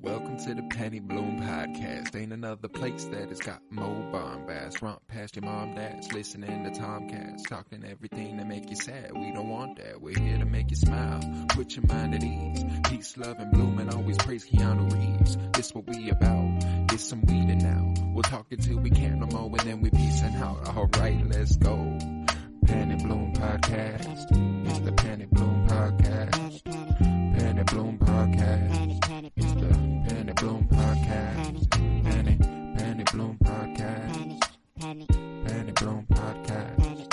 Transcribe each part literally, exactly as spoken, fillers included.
Welcome to the Penny Bloom Podcast. Ain't another place that has got more bombast. Romp past your mom, dad's listening to Tomcats. Talking everything to make you sad. We don't want that. We're here to make you smile. Put your mind at ease. Peace, love, and bloom, and always praise Keanu Reeves. This what we about. Get some weed and now. We'll talk until we can't no more, and then we peacing out. Alright, let's go. Penny Bloom Podcast. It's the Penny Bloom Podcast. Penny Bloom Podcast. It's the Penny Bloom Podcast. Penny, Penny Bloom Podcast. Penny, Penny Bloom Podcast. Penny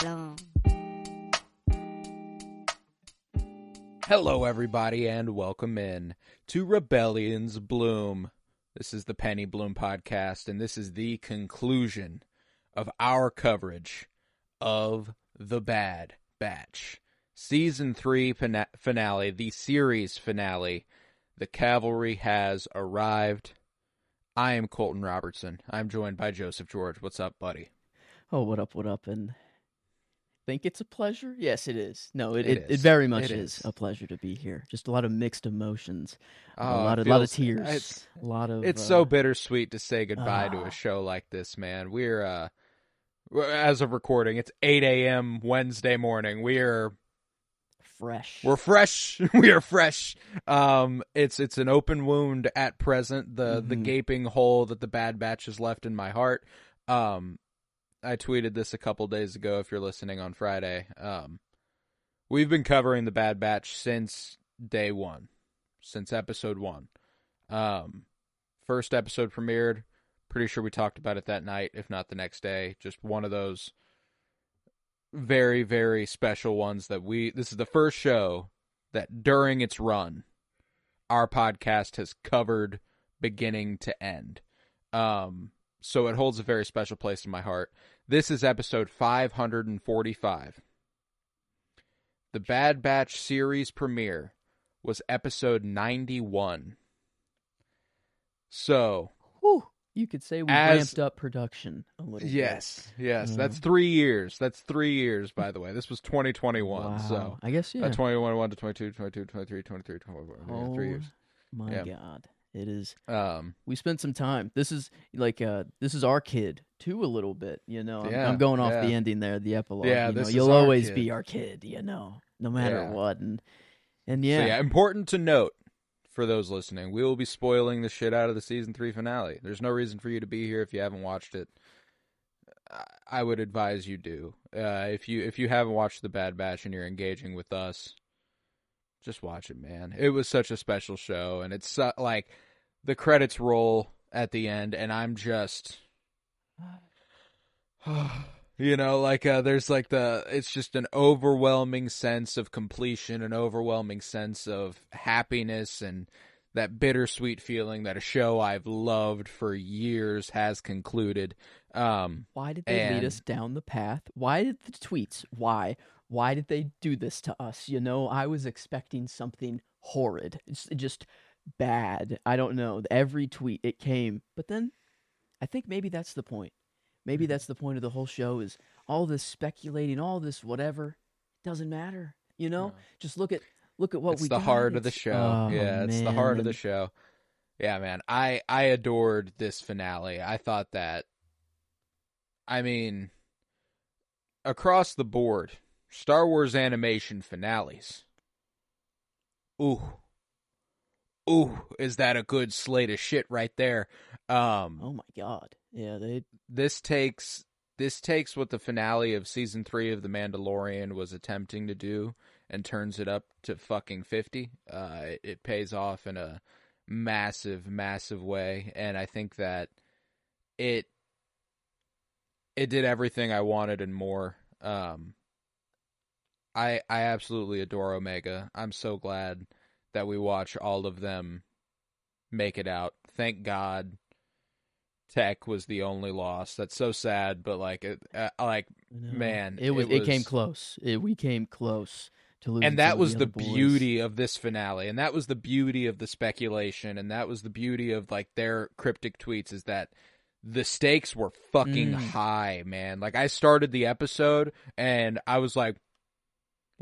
Bloom. Hello, everybody, and welcome in to Rebellion's Bloom. This is the Penny Bloom Podcast, and this is the conclusion of our coverage of The Bad Batch. Season three fina- finale, the series finale. The cavalry has arrived. I am Colton Robertson. I'm joined by Joseph George. What's up, buddy? Oh, what up, what up? And think it's a pleasure? Yes, it is. No, it It it, is. it very much It is. is. a pleasure to be here. Just a lot of mixed emotions. Oh, a lot it of lot of feels- tears. It's, a lot of it's uh, so bittersweet to say goodbye to ah. a show like this, man. We're, uh, we're- as of recording, it's eight a.m. Wednesday morning. We're fresh. We're fresh. We are fresh. Um, it's it's an open wound at present. The the Mhm. gaping hole that the Bad Batch has left in my heart. Um, I tweeted this a couple days ago. If you're listening on Friday, um, we've been covering the Bad Batch since day one, since episode one. Um, first episode premiered. Pretty sure we talked about it that night, if not the next day. Just one of those very, very special ones that we, this is the first show that during its run, our podcast has covered beginning to end. Um, so it holds a very special place in my heart. This is episode five hundred forty-five. The Bad Batch series premiere was episode ninety-one. So, Whew, you could say we As- ramped up production a little yes, yes, Yeah. that's three years. That's three years, by the way. This was twenty bit. twenty-one, Wow. so I guess, yeah. uh, twenty-one to twenty-two, twenty-two, twenty-three, twenty-three, twenty-four, oh, three years. my Yeah. God. It is. Um, We spent some time. This is like, uh, this is our kid, too, a little bit, you know. I'm, Yeah, I'm going off yeah. the ending there, the epilogue. Yeah, you know, this is you'll our always kid. be our kid, you know, no matter Yeah. what. And, and So yeah. yeah, important to note for those listening, we will be spoiling the shit out of the season three finale. There's no reason for you to be here if you haven't watched it. I- I would advise you do. Uh, if you if you haven't watched the Bad Batch and you're engaging with us, just watch it, man. It was such a special show, and it's uh, like the credits roll at the end, and I'm just. You know, like, uh, there's like the, it's just an overwhelming sense of completion, an overwhelming sense of happiness, and that bittersweet feeling that a show I've loved for years has concluded. Um, Why did they lead and- us down the path? Why did the tweets? Why? Why did they do this to us? You know, I was expecting something horrid. It's just bad. I don't know. Every tweet it came. But then I think maybe that's the point. Maybe that's the point of the whole show is all this speculating, all this whatever. Doesn't matter. You know? No. Just look at look at what it's we the got. heart of the It's- show. oh, yeah, it's the man, heart of the and- show. Yeah, man. I, I adored this finale. I thought that, I mean, across the board, Star Wars animation finales. Ooh. Ooh, is that a good slate of shit right there? Um, Oh my god. Yeah, they this takes this takes what the finale of season three of The Mandalorian was attempting to do and turns it up to fucking fifty. Uh, it, it pays off in a massive, massive way, and I think that it it did everything I wanted and more. Um, I I absolutely adore Omega. I'm so glad that we watch all of them make it out. Thank God. Tech was the only loss. That's so sad, but like, it, uh, like, you know, man, it was it it, came was- close. It, we came close to losing. and that some of was the the other boys. beauty of this finale, and that was the beauty of the speculation, and that was the beauty of like their cryptic tweets, is that the stakes were fucking Mm. high, man. Like, I started the episode and I was like,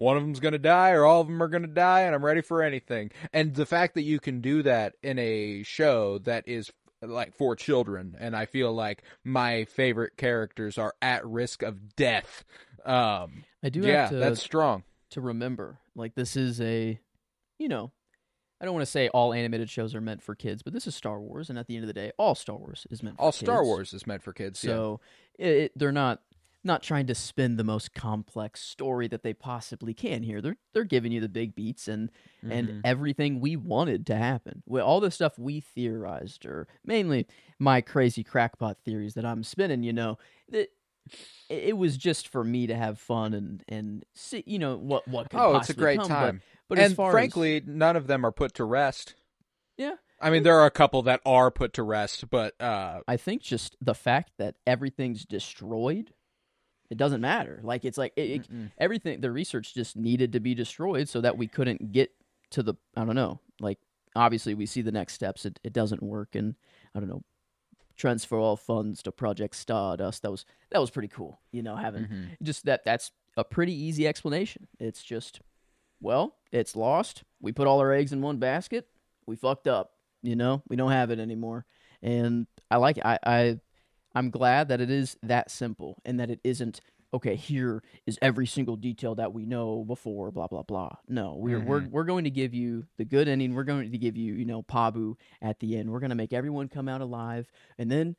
one of them's going to die or all of them are going to die, and I'm ready for anything. And the fact that you can do that in a show that is like for children, and I feel like my favorite characters are at risk of death. Um, I do yeah, have to, that's strong. to remember, like, this is a, you know, I don't want to say all animated shows are meant for kids, but this is Star Wars, and at the end of the day, all Star Wars is meant for All kids. Star Wars is meant for kids, So it, it, they're not not trying to spin the most complex story that they possibly can here. They're they're giving you the big beats and yeah. and Mhm. everything we wanted to happen. Well, all the stuff we theorized, or mainly my crazy crackpot theories that I'm spinning, you know, that it, it was just for me to have fun and and see, you know, what what could Oh, possibly it's a great come, time. But, but as And far frankly, as, none of them are put to rest. yeah, I mean, there are a couple that are put to rest, but uh, I think just the fact that everything's destroyed, it doesn't matter. Like, it's like it, it, everything, the research just needed to be destroyed so that we couldn't get to the, I don't know, like, obviously we see the next steps. It, it doesn't work. And I don't know, transfer all funds to Project Stardust. That was, that was pretty cool. You know, having Mhm. just that, that's a pretty easy explanation. It's just, well, it's lost. We put all our eggs in one basket. We fucked up. You know, we don't have it anymore. And I like I, I I'm glad that it is that simple, and that it isn't, okay, here is every single detail that we know before, blah blah blah. No, we're Mhm. we're we're going to give you the good ending. We're going to give you, you know, Pabu at the end. We're going to make everyone come out alive. And then,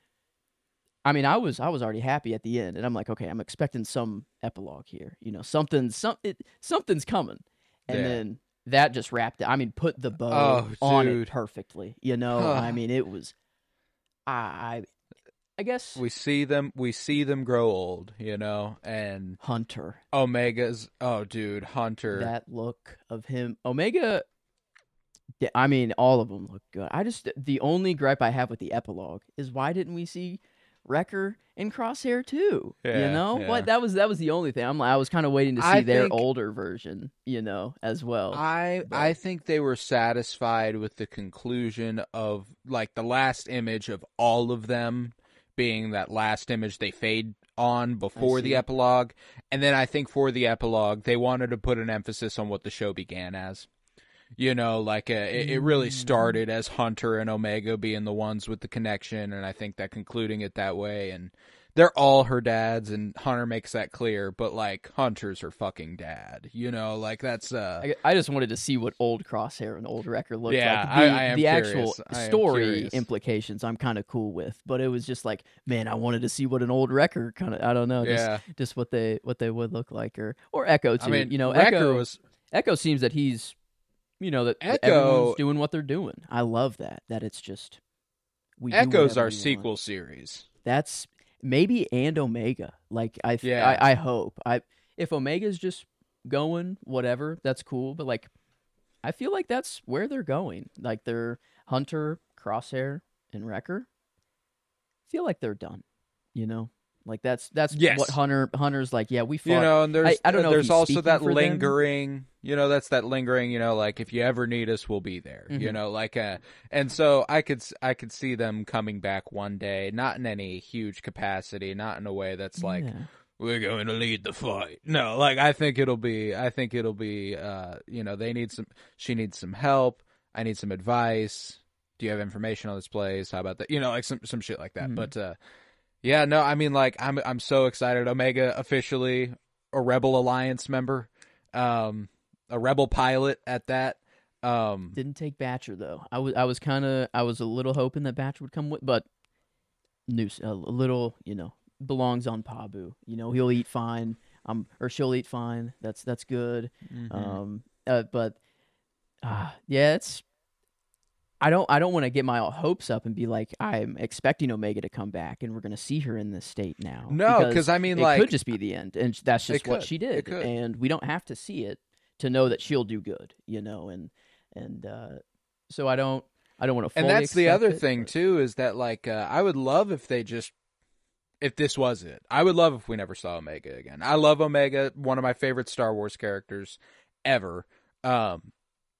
I mean, I was I was already happy at the end, and I'm like, okay, I'm expecting some epilogue here. You know, something some it, something's coming. And Yeah. then that just wrapped it. I mean, put the bow Oh, on dude. it perfectly. You know, I mean, it was. I, I, I guess we see them. We see them grow old, you know, and Hunter. Omega's. Oh, dude, Hunter. That look of him, Omega. yeah, I mean, all of them look good. I just the only gripe I have with the epilogue is, why didn't we see Wrecker and Crosshair too? you Yeah, know, yeah. what that was that was the only thing. I'm like, I was kind of waiting to see I their think- older version, you know, as well. I but- I think they were satisfied with the conclusion of like the last image of all of them being that last image they fade on before the see. epilogue, and then I think for the epilogue they wanted to put an emphasis on what the show began as. You know, like uh, it, it really started as Hunter and Omega being the ones with the connection, and I think that concluding it that way, and they're all her dads, and Hunter makes that clear, but like Hunter's her fucking dad, you know, like that's uh I, I just wanted to see what old Crosshair and old Wrecker looked Yeah, like. The, I- I am the actual curious. I am story curious. implications I'm kind of cool with, but it was just like, man, I wanted to see what an old Wrecker kind of, I don't know, just, yeah. just what they what they would look like, or or Echo too. I mean, you know, Wrecker Echo was Echo seems that he's, you know, that that Echo- everyone's doing what they're doing. I love that. That it's just we do Echo's whatever our we want. sequel series. That's maybe and Omega. Like I, th- Yeah. I, I hope. I if Omega's just going whatever, that's cool. But like, I feel like that's where they're going. Like they're Hunter, Crosshair, and Wrecker. I feel like they're done. You know, like that's that's Yes. what Hunter Hunter's like. Yeah, we fought. You know, and there's I- I don't know if there's he's also speaking that for them. lingering, you know, that's that lingering, you know, like if you ever need us, we'll be there. You Mhm. know, like uh and so I could s- I could see them coming back one day, not in any huge capacity, not in a way that's like Yeah. we're going to lead the fight. No, like I think it'll be I think it'll be uh you know, they need some she needs some help, I need some advice. Do you have information on this place? How about that? You know, like some some shit like that. Mhm. But uh yeah, no, I mean like I'm I'm so excited. Omega officially a Rebel Alliance member. Um a Rebel pilot at that. Um Didn't take Batcher though. I was I was kind of I was a little hoping that Batcher would come with, but Noose a little, you know, belongs on Pabu. You know, he'll eat fine. Um, or she'll eat fine. That's that's good. mhm. Um, uh, but uh, yeah, it's. I don't. I don't want to get my hopes up and be like, I'm expecting Omega to come back and we're going to see her in this state now. No, because I mean it like could just be the end, and that's It just what could. she It did, could. and we don't have to see it to know that she'll do good. You know, and and uh, so I don't. I don't want to. and that's the other it, thing but- too is that like uh, I would love if they just if this was it. I would love if we never saw Omega again. I love Omega, one of my favorite Star Wars characters ever. Um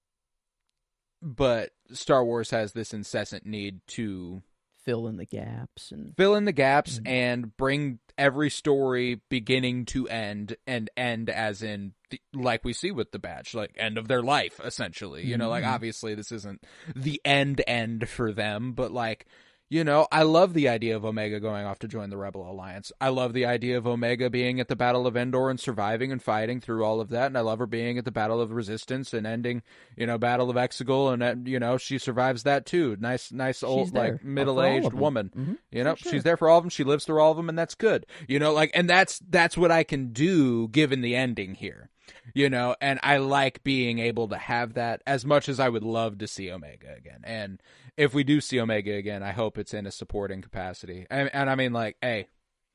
but Star Wars has this incessant need to fill in the gaps and fill in the gaps Mhm. and bring every story beginning to end, and end as in the, like we see with the Batch, like end of their life essentially. You know, like obviously this isn't the end end for them, but like. You know, I love the idea of Omega going off to join the Rebel Alliance. I love the idea of Omega being at the Battle of Endor and surviving and fighting through all of that. And I love her being at the Battle of Resistance and ending, you know, Battle of Exegol. And, uh, you know, she survives that too. Nice, nice old, like, middle-aged woman. Mm-hmm. You know, sure. she's there for all of them. She lives through all of them, and that's good. You know, like, and that's, that's what I can do given the ending here. You know, and I like being able to have that as much as I would love to see Omega again. And if we do see Omega again, I hope it's in a supporting capacity. And, and I mean, like, hey,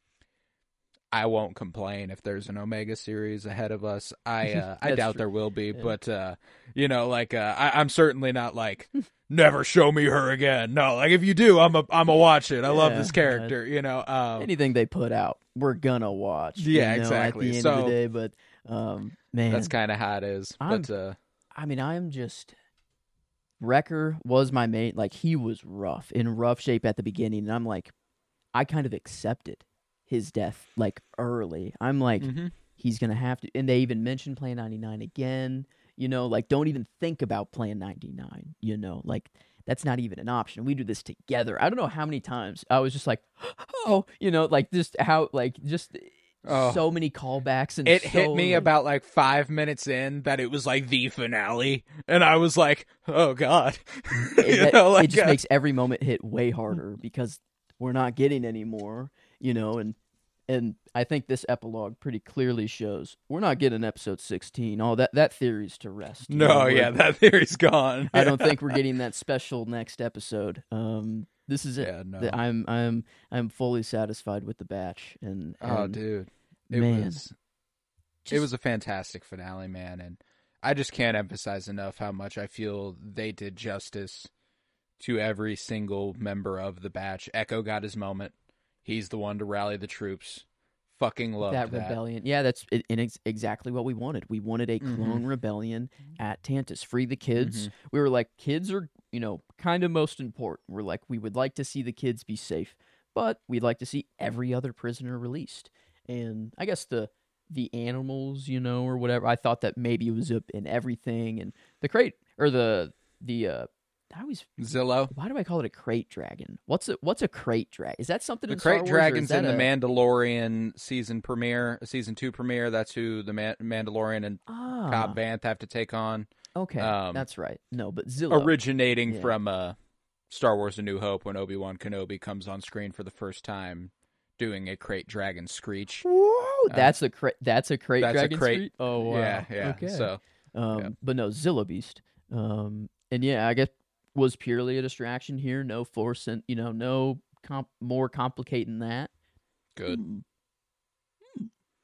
I won't complain if there's an Omega series ahead of us. I uh, I doubt true. there will be, yeah. but, uh, you know, like, uh, I, I'm certainly not like, never show me her again. No, like, if you do, I'm a, I'm a watch it. I yeah, love this character, you know. Um, anything they put out, we're gonna watch. Yeah, you know, exactly. At the end so, of the day, but, um, man. That's kind of how it is. I'm, but, uh, I mean, I'm just... Wrecker was my main, like, he was rough, in rough shape at the beginning, and I'm like, I kind of accepted his death, like, early. I'm like, mm-hmm. he's going to have to, and they even mentioned Plan ninety-nine again, you know, like, don't even think about Plan ninety-nine, you know, like, that's not even an option. We do this together. I don't know how many times I was just like, oh, you know, like, just how, like, just... Oh. So many callbacks, and it so, hit me like, about like five minutes in that it was like the finale, and I was like, "Oh God!" you it, know, like, it just uh, makes every moment hit way harder because we're not getting any more, you know. And and I think this epilogue pretty clearly shows we're not getting episode sixteen. Oh, that that theory's to rest. No, know? yeah, that theory's gone. I don't think we're getting that special next episode. Um. This is it. Yeah, no. I'm I'm I'm fully satisfied with the batch, and, and oh, dude, it man, was just, it was a fantastic finale, man, and I just can't emphasize enough how much I feel they did justice to every single member of the batch. Echo got his moment. He's the one to rally the troops. Fucking loved that, that rebellion. Yeah, that's it, and it's exactly what we wanted. We wanted a clone mm-hmm. rebellion at Tantus. Free the kids. Mm-hmm. We were like, kids are, you know, kind of most important. We're like, we would like to see the kids be safe, but we'd like to see every other prisoner released. And I guess the the animals, you know, or whatever. I thought that maybe it was up in everything, and the crate or the the. uh I always Zillow. Why do I call it a crate dragon? What's a what's a crate dragon? Is that something the in crate Star Wars, dragon's in a... the Mandalorian season premiere, season two premiere? That's who the Man- Mandalorian and ah. Cobb Vanth have to take on. Okay, um, that's right. No, but Zillow originating yeah. from uh, Star Wars: A New Hope when Obi-Wan Kenobi comes on screen for the first time, doing a crate dragon screech. Whoa, that's uh, a crate. That's a crate that's dragon. A crate, screech? Oh wow. Yeah, yeah. Okay. So, um, yeah. but no, Zillow Beast. Um, and yeah, I guess was purely a distraction here. No force, and you know, no comp- more complicating that. Good. Hmm. Hmm.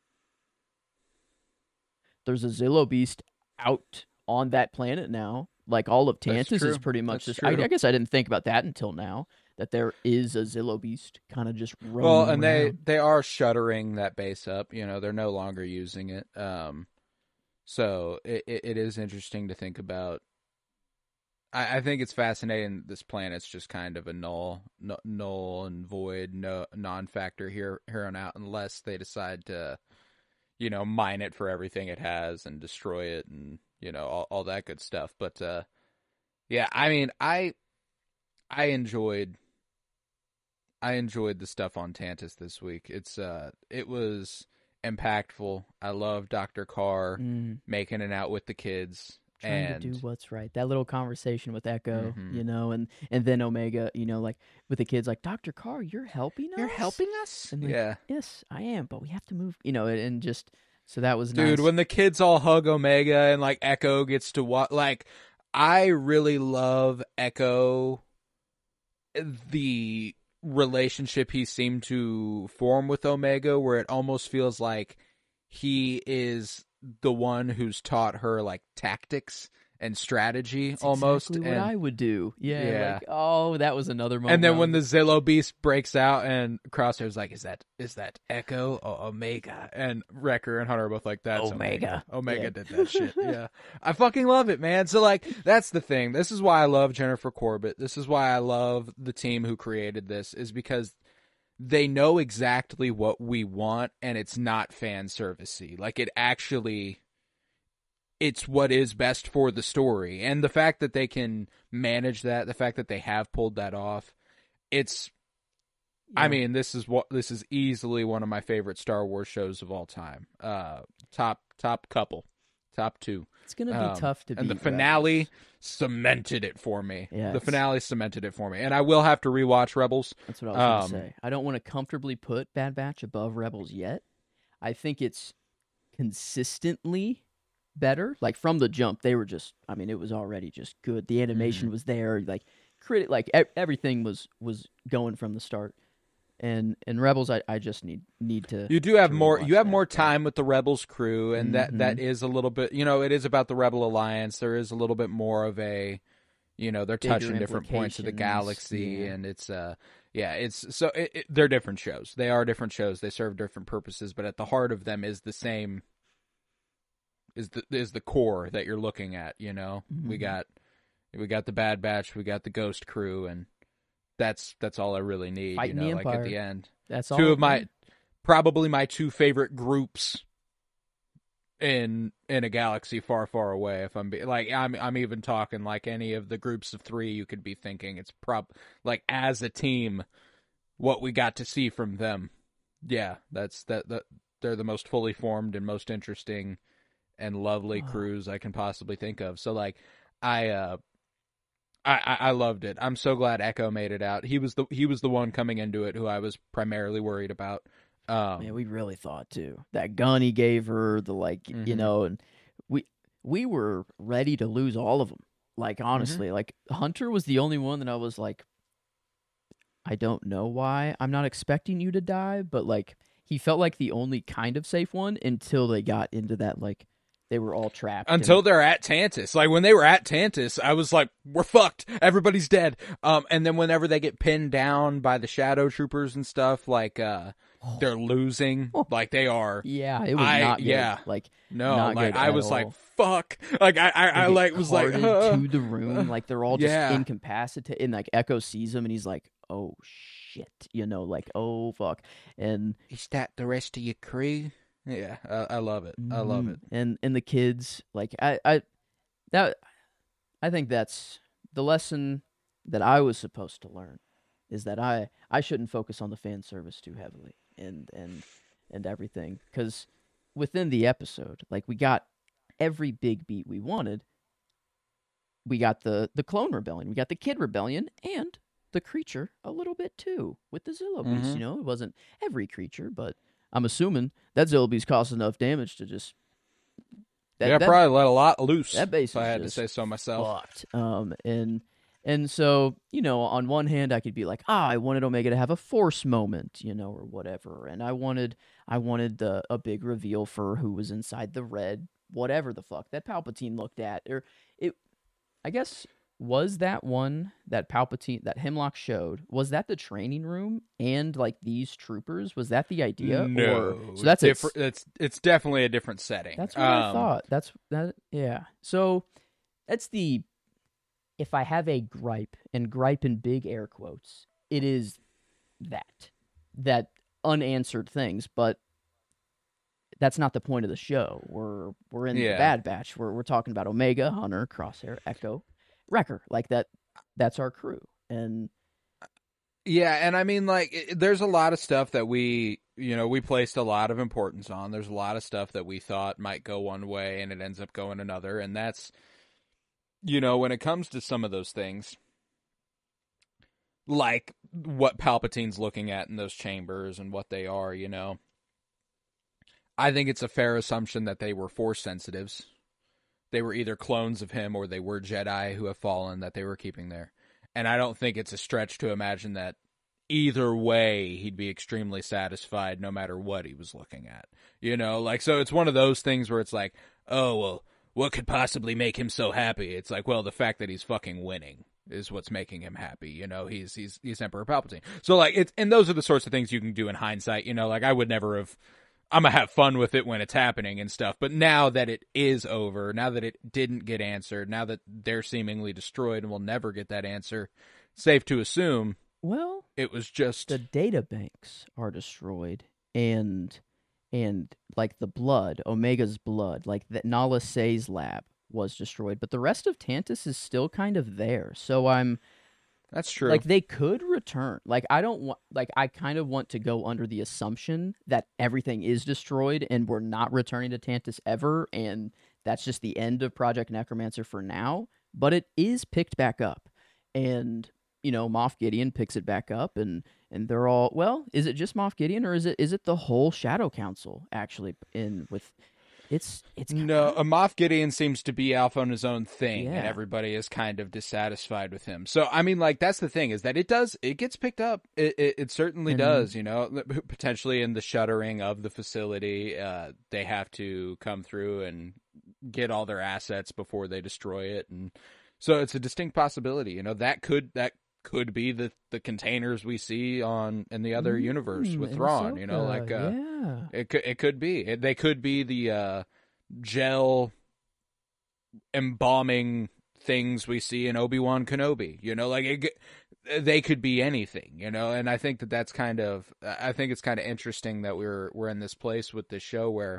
There's a Zillow Beast out on that planet now. Like all of Tantus is pretty much That's just. I, I guess I didn't think about that until now. That there is a Zillow Beast kind of just roaming well, and around. they they are shuttering that base up. You know, they're no longer using it. Um, so it it, it is interesting to think about. I, I think it's fascinating. This planet's just kind of a null, no, null and void, no non-factor here here on out, unless they decide to, you know, mine it for everything it has and destroy it, and you know all, all that good stuff. But uh, yeah, I mean, I I enjoyed. I enjoyed the stuff on Tantus this week. It's uh, it was impactful. I love Doctor Carr mm. making it out with the kids, trying and to do what's right. That little conversation with Echo, mm-hmm. you know, and and then Omega, you know, like with the kids, like Doctor Carr, you're helping us. You're helping us. And like, yeah. Yes, I am, but we have to move. You know, and, and just so that was dude. nice. When the kids all hug Omega and like Echo gets to what, like I really love Echo. The relationship he seemed to form with Omega, where it almost feels like he is the one who's taught her like tactics and strategy. That's almost exactly and, what I would do. Yeah, yeah. like, oh, that was another moment. And then when the Zillow Beast breaks out and Crosshair's like, is that is that Echo or Omega? And Wrecker and Hunter are both like, that's Omega. Omega, Omega yeah. did that shit. Yeah. I fucking love it, man. So like, that's the thing. This is why I love Jennifer Corbett. This is why I love the team who created this, is because they know exactly what we want, and it's not fan servicey. Like, it actually, it's what is best for the story. And the fact that they can manage that, the fact that they have pulled that off, it's, yeah. I mean, this is what, this is easily one of my favorite Star Wars shows of all time. Uh, top, top couple, top two. It's going to be um, tough to beat And the finale Rebels. cemented it for me. Yeah, the finale cemented it for me. And I will have to rewatch Rebels. That's what I was um, going to say. I don't want to comfortably put Bad Batch above Rebels yet. I think it's consistently better. Like, from the jump, they were just, I mean, it was already just good. The animation mm-hmm. was there. Like, credit, like e- everything was, was going from the start. And and Rebels, I, I just need need to. You do have more. You have that, more time with the Rebels crew, and mm-hmm. that, that is a little bit. You know, it is about the Rebel Alliance. There is a little bit more of a, you know, they're Bigger touching different points of the galaxy, yeah. and it's uh, yeah, it's so it, it, they're different shows. They are different shows. They serve different purposes, but at the heart of them is the same. Is the is the core that you're looking at? You know, mm-hmm. we got we got the Bad Batch, we got the Ghost Crew, and. That's that's all I really need, Fighting you know, the like Empire. at the end. That's two all of my, probably my two favorite groups in in a galaxy far, far away. If I'm be, like, I'm I'm even talking like any of the groups of three. You could be thinking it's prob like as a team, what we got to see from them. Yeah, that's that that they're the most fully formed and most interesting and lovely oh. crews I can possibly think of. So like, I. uh I, I loved it. I'm so glad Echo made it out. He was the he was the one coming into it who I was primarily worried about. Um, yeah, we really thought too. That gun he gave her, the like, mm-hmm. you know, and we we were ready to lose all of them. Like honestly, mm-hmm. like Hunter was the only one that I was like, I don't know why I'm not expecting you to die, but like he felt like the only kind of safe one until they got into that like. They were all trapped. Until and... they're at Tantus. Like, when they were at Tantus, I was like, we're fucked. Everybody's dead. Um, and then whenever they get pinned down by the Shadow Troopers and stuff, like, uh, oh. they're losing. Oh. Like, they are. Yeah, it was I, not good. Yeah. Like, no, not like, good I was all. like, fuck. Like, I, I, I like, was like, uh, to the room. Like, they're all just yeah. incapacitated. And, like, Echo sees him and he's like, oh, shit. You know, like, oh, fuck. And. Is that the rest of your crew? Yeah, I, I love it. I love it. And and the kids, like I, I, that, I think that's the lesson that I was supposed to learn, is that I, I shouldn't focus on the fan service too heavily and and and everything, because within the episode, like we got every big beat we wanted. We got the the clone rebellion, we got the kid rebellion, and the creature a little bit too with the Zillo beast. Mm-hmm. You know, it wasn't every creature, but. I'm assuming that Zillo beast caused enough damage to just. That, yeah, that, probably let a lot loose. That base, if I had to say so myself. Fucked. Um, and and so you know, on one hand, I could be like, ah, I wanted Omega to have a Force moment, you know, or whatever, and I wanted, I wanted the a big reveal for who was inside the red, whatever the fuck that Palpatine looked at, or it. I guess. Was that one that Palpatine, that Hemlock showed, was that the training room and, like, these troopers? Was that the idea? No. Or, so that's it. It's, it's definitely a different setting. That's what um, I thought. That's, that. Yeah. So, that's the, if I have a gripe, and gripe in big air quotes, it is that. That unanswered things, but that's not the point of the show. We're, we're in yeah. the Bad Batch. We're, we're talking about Omega, Hunter, Crosshair, Echo. Wrecker, like that that's our crew. And yeah, and I mean, like, it, there's a lot of stuff that we, you know, we placed a lot of importance on. There's a lot of stuff that we thought might go one way and it ends up going another. And that's, you know, when it comes to some of those things, like what Palpatine's looking at in those chambers and what they are, you know, I think it's a fair assumption that they were Force sensitives. They were either clones of him or they were Jedi who have fallen that they were keeping there. And I don't think it's a stretch to imagine that either way he'd be extremely satisfied no matter what he was looking at. You know, like, so it's one of those things where it's like, oh, well, what could possibly make him so happy? It's like, well, the fact that he's fucking winning is what's making him happy. You know, he's he's he's Emperor Palpatine. So, like, it's, and those are the sorts of things you can do in hindsight. You know, like, I would never have... I'm going to have fun with it when it's happening and stuff. But now that it is over, now that it didn't get answered, now that they're seemingly destroyed and we'll never get that answer, safe to assume Well, It was just the data banks are destroyed, and and like the blood, Omega's blood, like that Nala Se's lab was destroyed, but the rest of Tantus is still kind of there. So I'm that's true. like they could return. Like I don't want like I kind of want to go under the assumption that everything is destroyed and we're not returning to Tantus ever, and that's just the end of Project Necromancer for now, but it is picked back up. And you know, Moff Gideon picks it back up, and and they're all, well, is it just Moff Gideon, or is it is it the whole Shadow Council actually in with it's it's kinda, no, a Moff Gideon seems to be off on his own thing, Yeah. and everybody is kind of dissatisfied with him. So I mean, like that's the thing, is that it does it gets picked up. It it, it certainly And- does. You know, potentially in the shuttering of the facility, uh, they have to come through and get all their assets before they destroy it, and so it's a distinct possibility. You know, that could that. could be the, the containers we see on in the other Mm, universe with in Thrawn, you know, Ahsoka, like uh, yeah. it could it could be it, they could be the uh, gel embalming things we see in Obi-Wan Kenobi, you know, like it, they could be anything, you know, and I think that that's kind of I think it's kind of interesting that we're we're in this place with this show where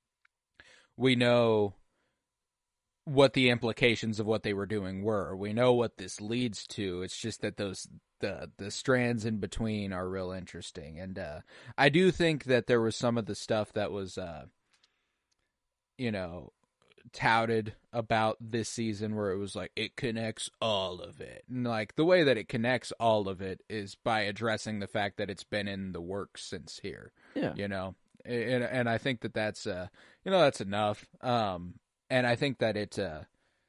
we know what the implications of what they were doing were. We know what this leads to. It's just that those the the strands in between are real interesting. And uh, I do think that there was some of the stuff that was, uh, you know, touted about this season where it was like it connects all of it. And like the way that it connects all of it is by addressing the fact that it's been in the works since here. Yeah. You know, and and I think that that's uh, you know, that's enough. Um. And I think that it, uh,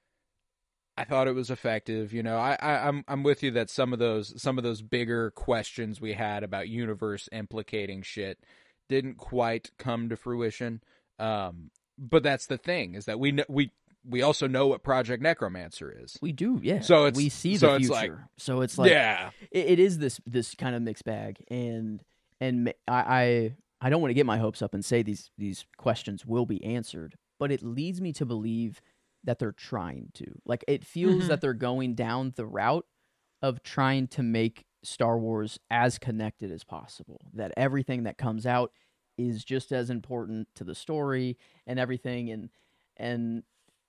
I thought it was effective. You know, I, I, I'm, I'm with you that some of those, some of those bigger questions we had about universe implicating shit didn't quite come to fruition. Um, but that's the thing, is that we, kn- we, we also know what Project Necromancer is. We do, yeah. So it's- we see so the it's future. like- so it's like yeah, it, it is this this kind of mixed bag, and and ma- I I, I don't want to get my hopes up and say these these questions will be answered, but it leads me to believe that they're trying to. Like it feels Mhm. that they're going down the route of trying to make Star Wars as connected as possible. That everything that comes out is just as important to the story and everything, and and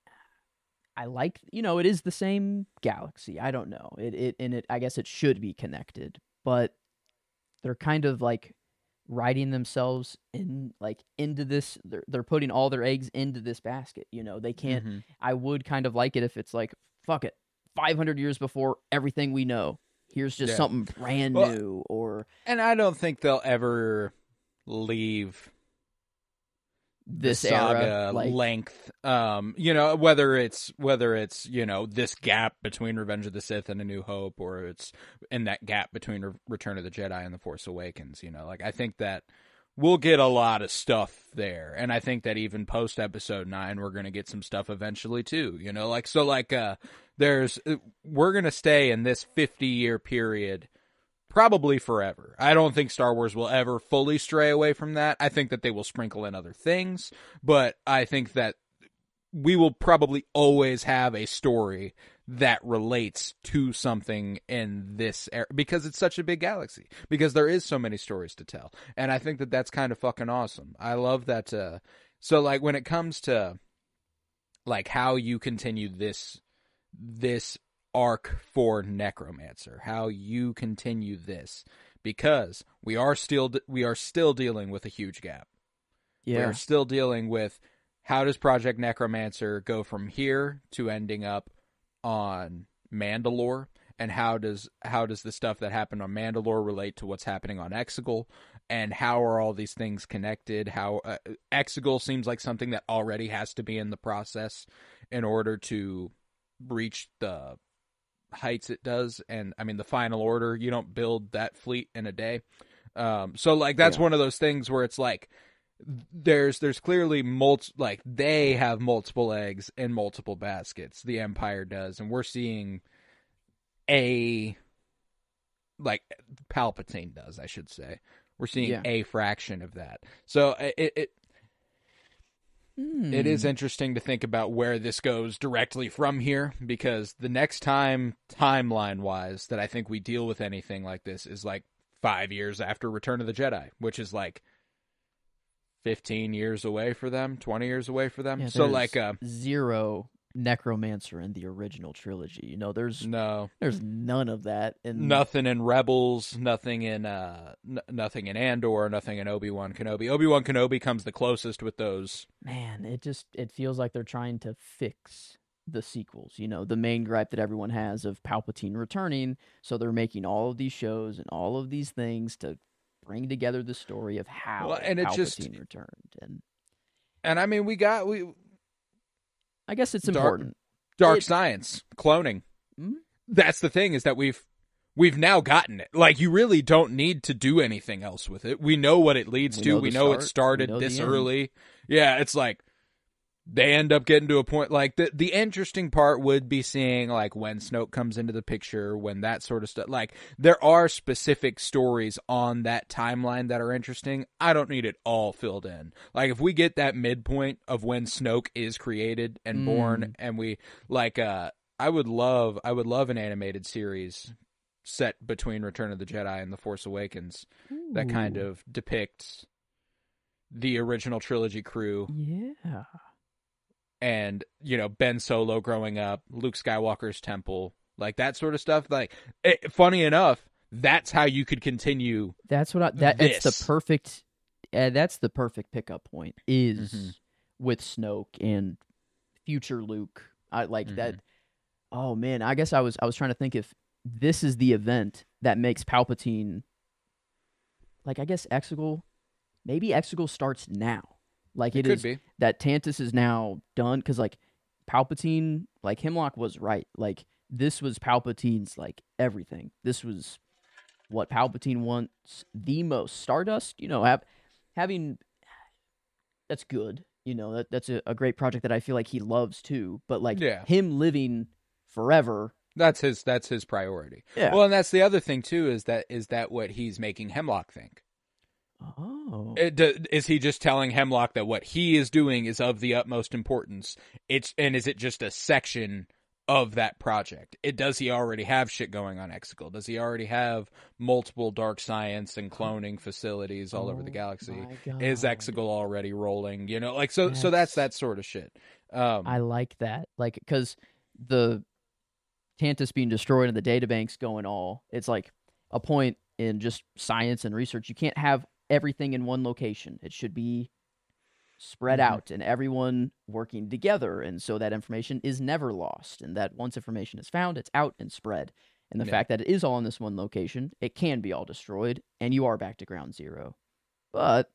I like, you know, it is the same galaxy. I don't know. It it and it I guess it should be connected, but they're kind of like writing themselves in like into this they're they're putting all their eggs into this basket, you know. They can't Mhm. I would kind of like it if it's like, fuck it. five hundred years before everything we know. Here's just Yeah. something brand Well, new, or And I don't think they'll ever leave this the saga era like length. Um, you know, whether it's whether it's you know this gap between Revenge of the Sith and A New Hope, or it's in that gap between Re- Return of the Jedi and The Force Awakens. You know, like I think that we'll get a lot of stuff there, and I think that even post Episode Nine, we're gonna get some stuff eventually too. You know, like so, like uh, there's we're gonna stay in this fifty year period. Probably forever. I don't think Star Wars will ever fully stray away from that. I think that they will sprinkle in other things, but I think that we will probably always have a story that relates to something in this era because it's such a big galaxy, because there is so many stories to tell. And I think that that's kind of fucking awesome. I love that. Uh, so like when it comes to like how you continue this, this arc for Necromancer, how you continue this, because we are still we are still dealing with a huge gap. We yeah. are still dealing with how does Project Necromancer go from here to ending up on Mandalore, and how does how does the stuff that happened on Mandalore relate to what's happening on Exegol, and how are all these things connected? How uh, Exegol seems like something that already has to be in the process in order to reach the heights it does. And I mean the Final Order, you don't build that fleet in a day. Um so like that's Yeah. one of those things where it's like there's there's clearly multi like they have multiple eggs in multiple baskets, the Empire does, and we're seeing a like Palpatine does, I should say. We're seeing Yeah. a fraction of that. So it, it It is Hmm. interesting to think about where this goes directly from here, because the next time, timeline-wise, that I think we deal with anything like this is like five years after Return of the Jedi, which is like fifteen years away for them, twenty years away for them. Yeah, so there's like, uh, zero necromancer in the original trilogy. You know, there's no, there's none of that. And nothing in Rebels, nothing in uh, n- nothing in Andor, nothing in Obi-Wan Kenobi. Obi-Wan Kenobi comes the closest with those. man, it just it feels like they're trying to fix the sequels. You know, the main gripe that everyone has of Palpatine returning, so they're making all of these shows and all of these things to bring together the story of how Well, and it Palpatine just- returned. And And I mean, we got we I guess it's Dark- important. dark It- science, cloning. Mhm. That's the thing, is that we've we've now gotten it. Like, you really don't need to do anything else with it. We know what it leads We to. know We the know it start. started We know the this end. early. Yeah, it's like they end up getting to a point, like the the interesting part would be seeing like when Snoke comes into the picture, when that sort of stuff. Like, there are specific stories on that timeline that are interesting. I don't need it all filled in. Like, if we get that midpoint of when Snoke is created and Mm. born, and we like uh I would love I would love an animated series set between Return of the Jedi and The Force Awakens that kind Ooh, of depicts the original trilogy crew yeah. and, you know, Ben Solo growing up, Luke Skywalker's temple, like that sort of stuff. Like, it, funny enough, that's how you could continue. That's what I that it's This. the perfect uh, that's the perfect pickup point is Mhm. with Snoke and future Luke. I like Mm-hmm. that. Oh man, I guess I was I was trying to think if this is the event that makes Palpatine, like, I guess Exegol, maybe Exegol starts now. Like, It it could is be. that Tantus is now done, because like Palpatine, like Hemlock was right. Like, this was Palpatine's like everything. This was what Palpatine wants the most. Stardust, you know, have, having that's good. You know, that that's a, a great project that I feel like he loves too. But like Yeah. him living forever, That's his that's his priority. yeah. Well, and that's the other thing too, is that is that what he's making Hemlock think? Oh, It, d- is he just telling Hemlock that what he is doing is of the utmost importance? It's and is it just a section of that project? It does he already have shit going on Exegol? Does he already have multiple dark science and cloning facilities all over the Oh galaxy? my Is God. Exegol already rolling? You know, like so. So that's That's- that sort of shit. Um, I like that. Like, because the Tantus being destroyed and the databanks going all, it's like a point in just science and research. You can't have everything in one location. It should be spread Mhm. out and everyone working together. And so that information is never lost. And that once information is found, it's out and spread. And the Yeah. fact that it is all in this one location, it can be all destroyed and you are back to ground zero. But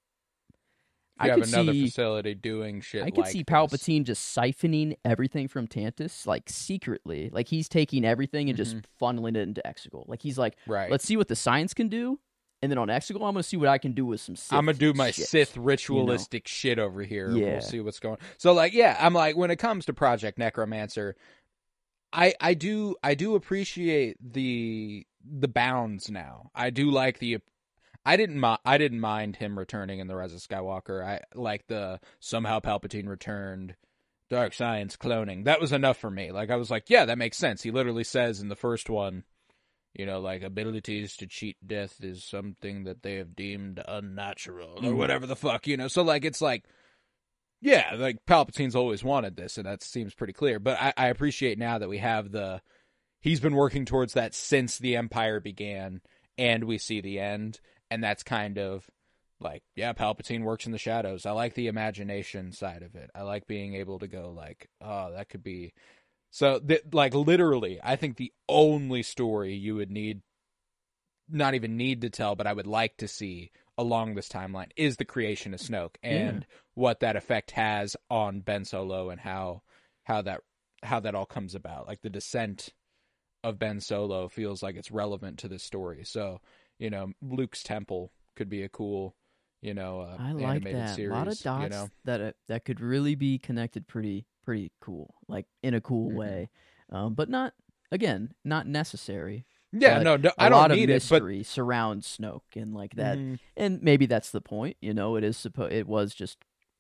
if you I have could another see facility doing shit. I could like see this. Palpatine just siphoning everything from Tantus, like secretly. Like he's taking everything and just funneling it into Exegol. Like he's like, Right. let's see what the science can do, and then on Exegol, I'm gonna see what I can do with some Sith. I'm gonna do my shit. Sith ritualistic shit over here. Yeah. We'll see what's going. So like, yeah, I'm like, when it comes to Project Necromancer, I I do I do appreciate the the bounds now. I do like the. I didn't mi- I didn't mind him returning in the Rise of Skywalker. I like the somehow Palpatine returned, dark science cloning. That was enough for me. Like I was like, yeah, that makes sense. He literally says in the first one, you know, like abilities to cheat death is something that they have deemed unnatural or Mm. whatever the fuck, you know. So like it's like, yeah, like Palpatine's always wanted this, and that seems pretty clear. But I, I appreciate now that we have the he's been working towards that since the Empire began, and we see the end, and that's kind of like, yeah, Palpatine works in the shadows. I like the imagination side of it. I like being able to go like, oh, that could be. So, th- like, literally, I think the only story you would need, not even need to tell, but I would like to see along this timeline is the creation of Snoke and what that effect has on Ben Solo and how how that how that all comes about. Like the descent of Ben Solo feels like it's relevant to this story. So, you know, Luke's temple could be a cool, you know, uh, I like animated that. series. A lot of dots you know? that uh, that could really be connected pretty pretty cool, like in a cool Mhm. way, um, but not again not necessary. Yeah, but no, no, A I don't lot need of it, but mystery surrounds Snoke and like that, Mhm. and maybe that's the point. You know, it is supposed it was just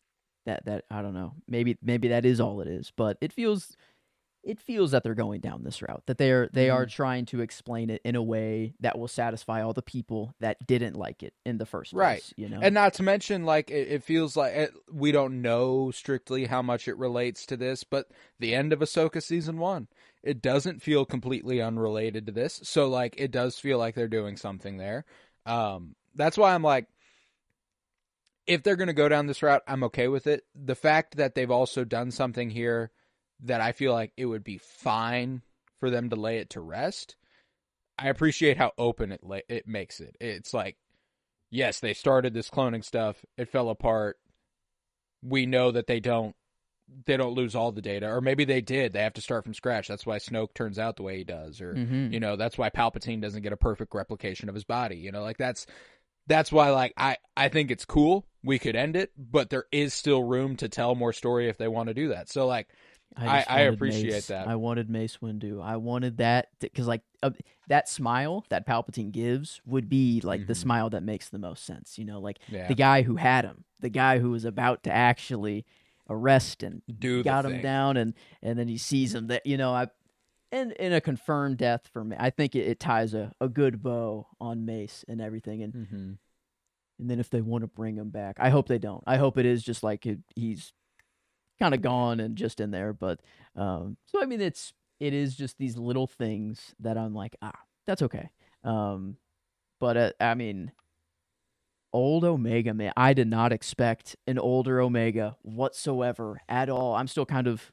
that that I don't know. Maybe maybe that is all it is, but it feels it feels that they're going down this route. That they're they Mhm. are trying to explain it in a way that will satisfy all the people that didn't like it in the first place. Right. You know, And not to mention, like, it, it feels like it, we don't know strictly how much it relates to this, but the end of Ahsoka season one, it doesn't feel completely unrelated to this. So, like, it does feel like they're doing something there. Um, that's why I'm like, if they're going to go down this route, I'm okay with it. The fact that they've also done something here that I feel like it would be fine for them to lay it to rest, I appreciate how open it la- it makes it. It's like, yes, they started this cloning stuff. It fell apart. We know that they don't they don't lose all the data, or maybe they did. They have to start from scratch. That's why Snoke turns out the way he does, or Mhm. you know, that's why Palpatine doesn't get a perfect replication of his body. You know, like that's that's why like I I think it's cool. We could end it, but there is still room to tell more story if they want to do that. So like I, just I wanted appreciate Mace. that. I wanted Mace Windu. I wanted that because, like, uh, that smile that Palpatine gives would be like the Mhm. smile that makes the most sense. You know, like Yeah. the guy who had him, the guy who was about to actually arrest and Do the got him thing. down, and and then he sees him. That you know, I and in a confirmed death for me, I think it, it ties a, a good bow on Mace and everything. And Mm-hmm. and then if they want to bring him back, I hope they don't. I hope it is just like it, he's kind of gone and just in there. But um, so I mean, it's it is just these little things that I'm like, ah, that's okay. Um, but uh, I mean, old Omega, man, I did not expect an older Omega whatsoever at all. I'm still kind of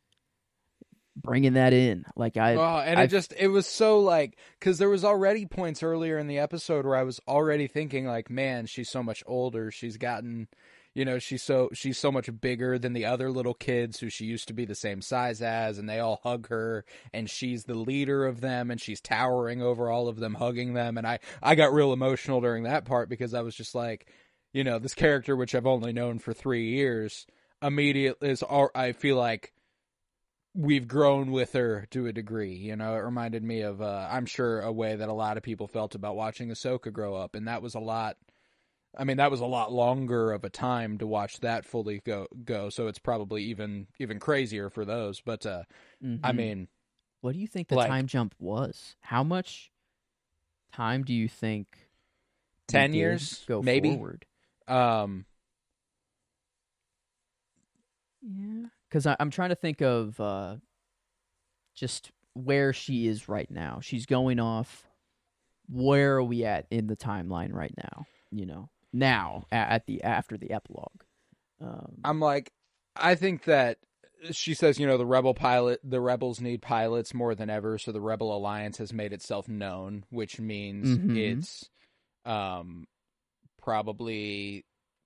bringing that in, like I. Oh, and I it just, it was so like, because there was already points earlier in the episode where I was already thinking like, man, she's so much older. She's gotten, you know, she's so, she's so much bigger than the other little kids who she used to be the same size as, and they all hug her, and she's the leader of them, and she's towering over all of them, hugging them. And I, I got real emotional during that part because I was just like, you know, this character, which I've only known for three years, immediately is, all, I feel like, we've grown with her to a degree. You know, it reminded me of, uh, I'm sure, a way that a lot of people felt about watching Ahsoka grow up. And that was a lot, I mean, that was a lot longer of a time to watch that fully go, go. So it's probably even, even crazier for those. But, uh, I Mhm. mean, What do you think the like- time jump was? How much time do you think? we ten did years, go maybe? forward? um, Yeah, because I'm trying to think of uh, just where she is right now. She's going off. Where are we at in the timeline right now? You know, now a- at the after the epilogue. Um, I'm like, I think that she says, you know, the rebel pilot, the rebels need pilots more than ever. So the Rebel Alliance has made itself known, which means Mhm. it's um, probably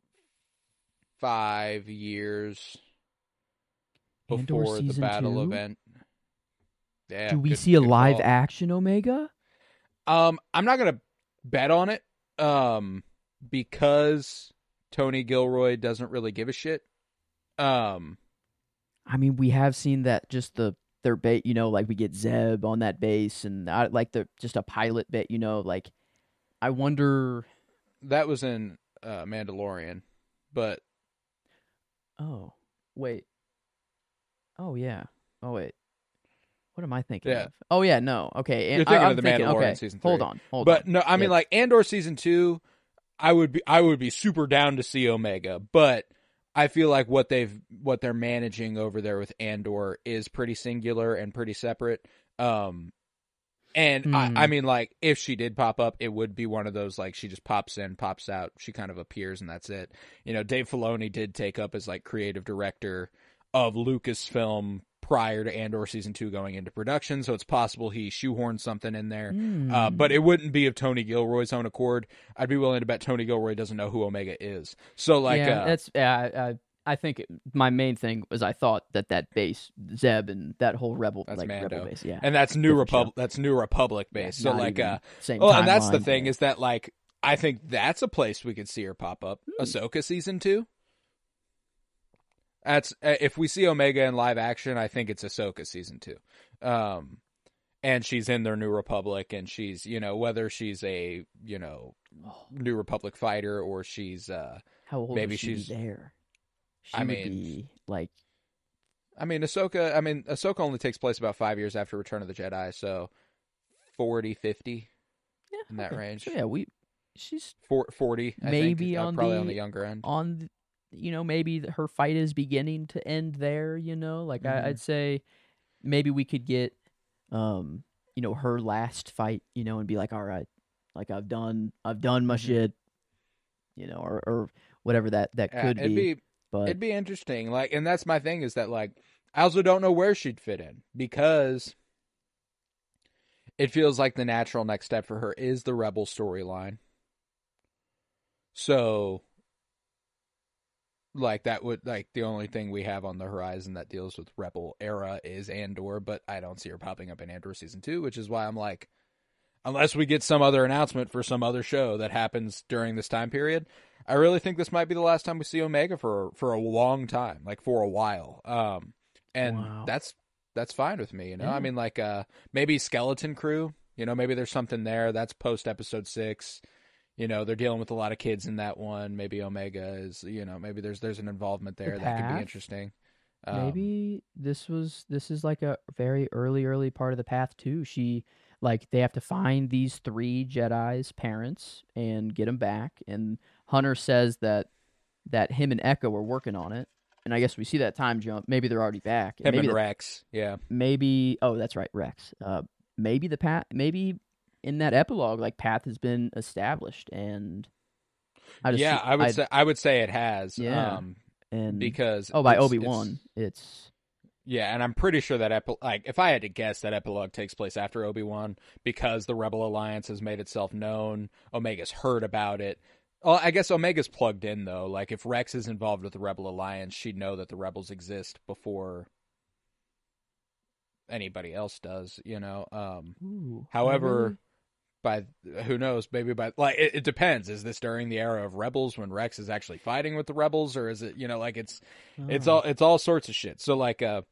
five years Andor before the season battle two? event. Yeah, do we good- see a good live call. action Omega? Um, I'm not gonna bet on it, um, because Tony Gilroy doesn't really give a shit. Um, I mean, we have seen that just the their bait. You know, like we get Zeb on that base, and I, like the just a pilot bit. You know, like I wonder. that was in uh, Mandalorian, but Oh, wait. Oh, yeah. Oh, wait. What am I thinking Yeah. of? Oh, yeah, no. Okay. You're I- thinking I'm of The thinking, Mandalorian okay, season hold three. on. Hold but on. no, I mean, Yeah. like Andor season two, I would be, I would be super down to see Omega, but I feel like what they've, what they're managing over there with Andor is pretty singular and pretty separate. Um, and Hmm. I, I mean, like if she did pop up, it would be one of those like she just pops in, pops out, she kind of appears, and that's it. You know, Dave Filoni did take up as like creative director of Lucasfilm prior to Andor season two going into production, so it's possible he shoehorned something in there. Uh, Hmm. but it wouldn't be of Tony Gilroy's own accord. I'd be willing to bet Tony Gilroy doesn't know who Omega is. So like, yeah, uh, that's yeah. I, I I think it, my main thing was I thought that that base Zeb and that whole rebel That's like Mando. rebel base, yeah, and that's New different Republic. That's New Republic Yeah, base. so not like, even uh, same. well, and that's the timeline, thing yeah. is that like I think that's a place we could see her pop up. Hmm. Ahsoka season two. That's uh, if we see Omega in live action, I think it's Ahsoka season two. Um, and she's in their New Republic, and she's, you know, whether she's a, you know, Oh, New Republic fighter or she's uh how old maybe would she she's- be there? She I would mean, be like, I mean, Ahsoka. I mean, Ahsoka only takes place about five years after Return of the Jedi, so forty, fifty yeah, in that okay. range. So yeah, we she's For, forty, I maybe think, uh, on probably the on the younger end. on the, you know, maybe th- her fight is beginning to end there. You know, like I, Mhm. I'd say maybe we could get, um, you know, her last fight. You know, and be like, all right, like I've done, I've done my Mhm. shit. You know, or or whatever that that Yeah, could it'd be. be But it'd be interesting. Like, and that's my thing is that like I also don't know where she'd fit in because it feels like the natural next step for her is the Rebel storyline. So, like that would like the only thing we have on the horizon that deals with Rebel era is Andor, but I don't see her popping up in Andor season two, which is why I'm like, unless we get some other announcement for some other show that happens during this time period, I really think this might be the last time we see Omega for for a long time, like for a while. Um, and wow, that's that's fine with me, you know. Yeah. I mean, like uh, maybe Skeleton Crew, you know, maybe there's something there. That's post episode six. You know, they're dealing with a lot of kids in that one. Maybe Omega is, you know, maybe there's there's an involvement there that could be Path? interesting. Um, maybe this was this is like a very early early part of the path too. She like they have to find these three Jedi's parents and get them back. And Hunter says that that him and Echo are working on it. And I guess we see that time jump. Maybe they're already back. him maybe and the- Rex, yeah. maybe oh that's right, Rex. Uh, maybe the path. Maybe in that epilogue, like path has been established, and I just Yeah, see- I would I'd- say I would say it has. Yeah. Um, and because oh by it's- Obi it's- Wan, it's Yeah, and I'm pretty sure that epi- like if I had to guess, that epilogue takes place after Obi-Wan because the Rebel Alliance has made itself known. Omega's heard about it. Well, I guess Omega's plugged in though. Like if Rex is involved with the Rebel Alliance, she'd know that the Rebels exist before anybody else does. You know. Um, ooh, I however, really- by who knows, maybe by like it, it depends. Is this during the era of Rebels when Rex is actually fighting with the Rebels, or is it you know like it's it's oh. all it's all sorts of shit. So like uh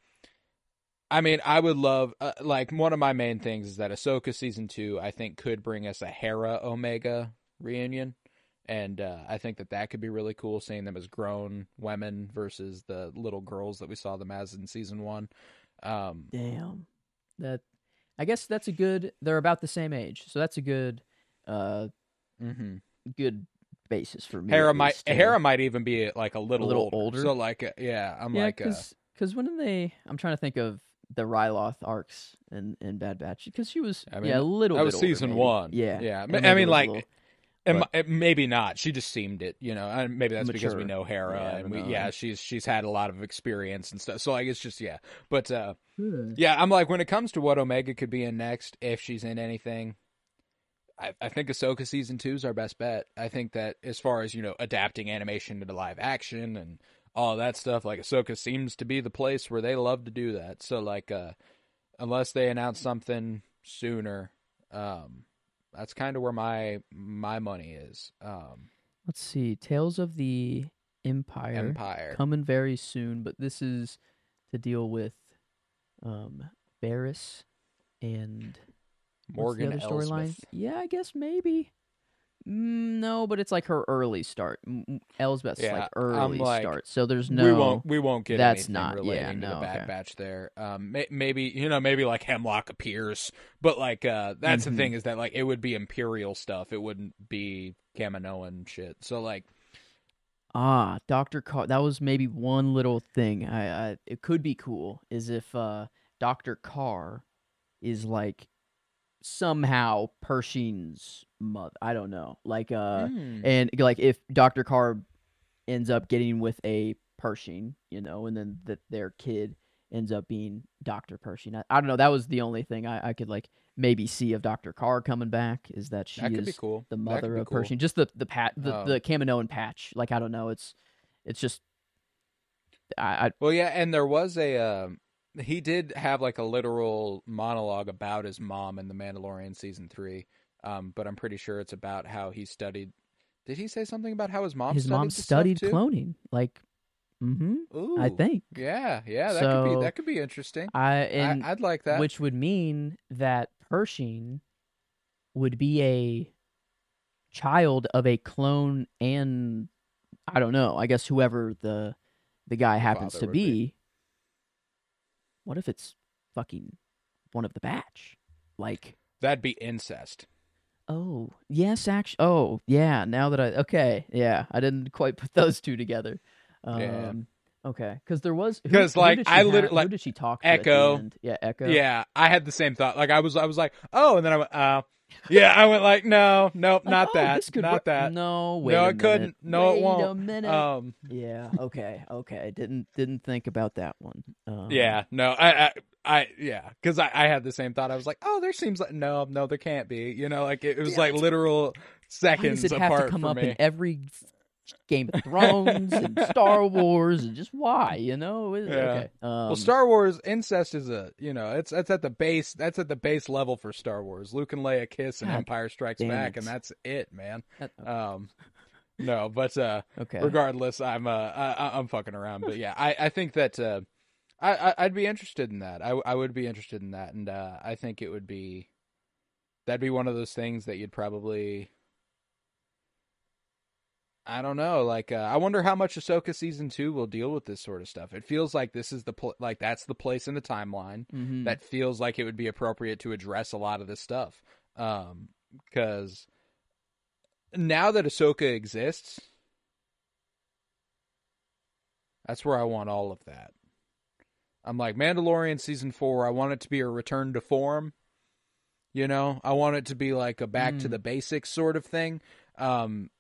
I mean, I would love uh, like one of my main things is that Ahsoka season two I think could bring us a Hera Omega reunion, and uh, I think that that could be really cool seeing them as grown women versus the little girls that we saw them as in season one. Um, Damn. That I guess that's a good they're about the same age. So that's a good uh mm-hmm. good basis for me. Hera at might least to- Hera might even be like a little, little older. older? So like uh, yeah, I'm yeah, like uh, cuz cuz when they I'm trying to think of the Ryloth arcs in, in Bad Batch because she was I mean, yeah, a little that bit was older, season maybe. one. Yeah. Yeah. And I Omega mean, was a like, little- And But- m- maybe not. She just seemed it, you know. And maybe that's because we Mature. know Hera, Yeah, I and don't we know. yeah, she's she's had a lot of experience and stuff. So like it's just yeah. But uh, Hmm. yeah, I'm like when it comes to what Omega could be in next, if she's in anything, I, I think Ahsoka season two is our best bet. I think that as far as you know, adapting animation into live action and all that stuff, like Ahsoka seems to be the place where they love to do that. So like, uh, unless they announce something sooner, um. That's kind of where my my money is. Um, Let's see. Tales of the Empire, Empire. coming very soon, but this is to deal with um Varys and Morgan what's the other storyline? Elsbeth. Yeah, I guess maybe. Mm, no, but it's like her early start. M- M- Elsbeth's Yeah, like I'm early like, start, so there's no. We won't. We won't get that's anything not- relating yeah, to no, the Bad okay. Batch there. Um, may, maybe you know, maybe like Hemlock appears, but like uh, that's Mhm. the thing is that like it would be Imperial stuff. It wouldn't be Kaminoan shit. So like, Ah, Doctor Carr. That was maybe one little thing. I, I it could be cool is if uh Doctor Carr is like somehow Pershing's mother. I don't know. Like uh hmm. and like if Doctor Carr ends up getting with a Pershing, you know, and then that their kid ends up being Doctor Pershing. I, I don't know. That was the only thing I, I could like maybe see of Doctor Carr coming back is that she that could is be cool. the That could mother be of cool. Pershing. Just the the pat the, Um, the Kaminoan patch. Like I don't know. It's it's just I, I Well, yeah, and there was a. Um, he did have like a literal monologue about his mom in The Mandalorian season three, um, but I'm pretty sure it's about how he studied. Did he say something about how his mom his studied mom the stuff, studied too? cloning. Like, mm-hmm. Ooh, I think Yeah, yeah, that could So, be that could be interesting. I and I, I'd like that. which would mean that Pershing would be a child of a clone and I don't know. I guess whoever the the guy happens father to would be, be. what if it's fucking one of the batch? Like, That'd be incest. oh, yes, actually. Oh, yeah. Now that I okay, yeah, I didn't quite put those two together. Um, Yeah. Okay, because there was who- 'Cause, who like, did she I have- literally- who like, did she talk to at the Echo. end? Yeah, Echo. Yeah, I had the same thought. Like I was, I was like, oh, and then I went, oh, yeah. I went like, no, nope, Like, not oh, that, this could not work. that. No, wait. no, a it couldn't. minute. No, wait it won't. a minute. Um, Yeah. Okay. Okay. Didn't didn't think about that one. Um, yeah, no, I, I, I yeah, because I, I had the same thought. I was like, oh, there seems like no, no, there can't be. You know, like it, it was Yeah, like it's- literal Why seconds does it have apart to come for up me. in every Game of Thrones and Star Wars and just why? You know. It- Yeah. Okay. Um, Well, Star Wars incest is a you know it's that's at the base that's at the base level for Star Wars. Luke and Leia kiss and God Empire Strikes damn Back, it. and that's it, man. that- Um, no, but uh, okay. regardless, I'm uh, I, I'm fucking around, but yeah, I, I think that uh, I, I I'd be interested in that. I I would be interested in that, and uh, I think it would be that'd be one of those things that you'd probably. I don't know. Like, uh, I wonder how much Ahsoka season two will deal with this sort of stuff. It feels like this is the pl- like that's the place in the timeline Mhm. that feels like it would be appropriate to address a lot of this stuff. Um, because now that Ahsoka exists, that's where I want all of that. I'm like Mandalorian season four. I want it to be a return to form. You know, I want it to be like a back to Mm. the basics sort of thing. Um.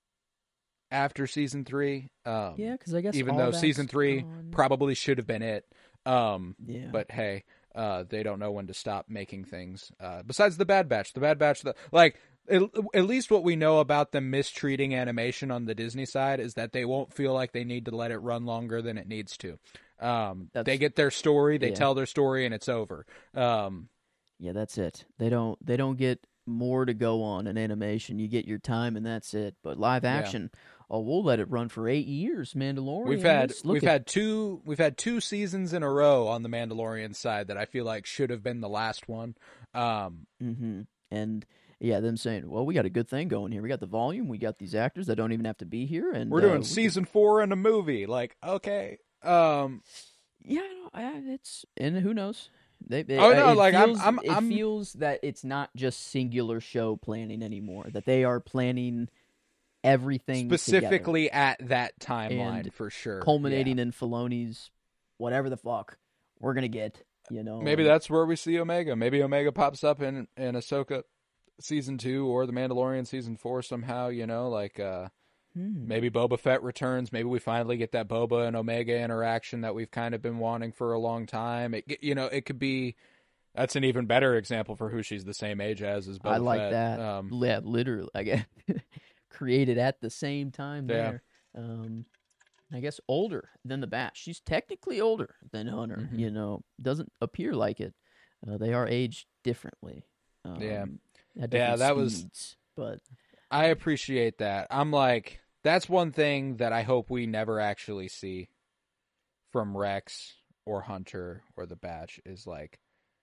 After season three, um, Yeah, because I guess even all though that's season three gone. probably should have been it, um, Yeah. but hey, uh, they don't know when to stop making things. Uh, besides the Bad Batch, the Bad Batch, the, like at, at least what we know about them mistreating animation on the Disney side is that they won't feel like they need to let it run longer than it needs to. Um, That's- they get their story, they yeah. tell their story, and it's over. Um, Yeah, that's it. They don't they don't get more to go on in animation. You get your time and that's it. But live Yeah. action, oh, we'll let it run for eight years. Mandalorian. We've had Let's look we've at- had two we've had two seasons in a row on the Mandalorian side that I feel like should have been the last one. Um, Mm-hmm. And yeah, them saying, "Well, we got a good thing going here. We got the volume. We got these actors that don't even have to be here, and we're uh, doing we can- season four in a movie. Like, okay, um, Yeah, I don't- I- it's and who knows? They, they, Oh, uh, no, it like, I'm- feels, I'm- it I'm- feels that it's not just singular show planning anymore. That they are planning everything together, specifically at that timeline And for sure, culminating in Filoni's whatever the fuck we're gonna get. You know, Yeah. Maybe and- that's where we see Omega. Maybe Omega pops up in in Ahsoka season two or the Mandalorian season four somehow. You know, like uh, Hmm. maybe Boba Fett returns. Maybe we finally get that Boba and Omega interaction that we've kind of been wanting for a long time. It, you know, it could be. That's an even better example for who she's the same age as as Boba I like Fett. that. Um, Yeah, literally, I guess created at the same time Yeah. there. Um, I guess older than the Bat. She's technically older than Hunter. Mhm. You know, doesn't appear like it. Uh, they are aged differently. Um, Yeah. at Yeah, different that was- speeds, but I appreciate that. I'm like, that's one thing that I hope we never actually see from Rex or Hunter or the Batch is like,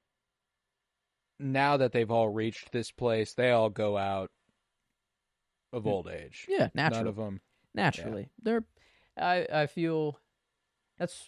now that they've all reached this place, they all go out of old age. yeah, naturally. None of them. Naturally, they're. I I feel that's.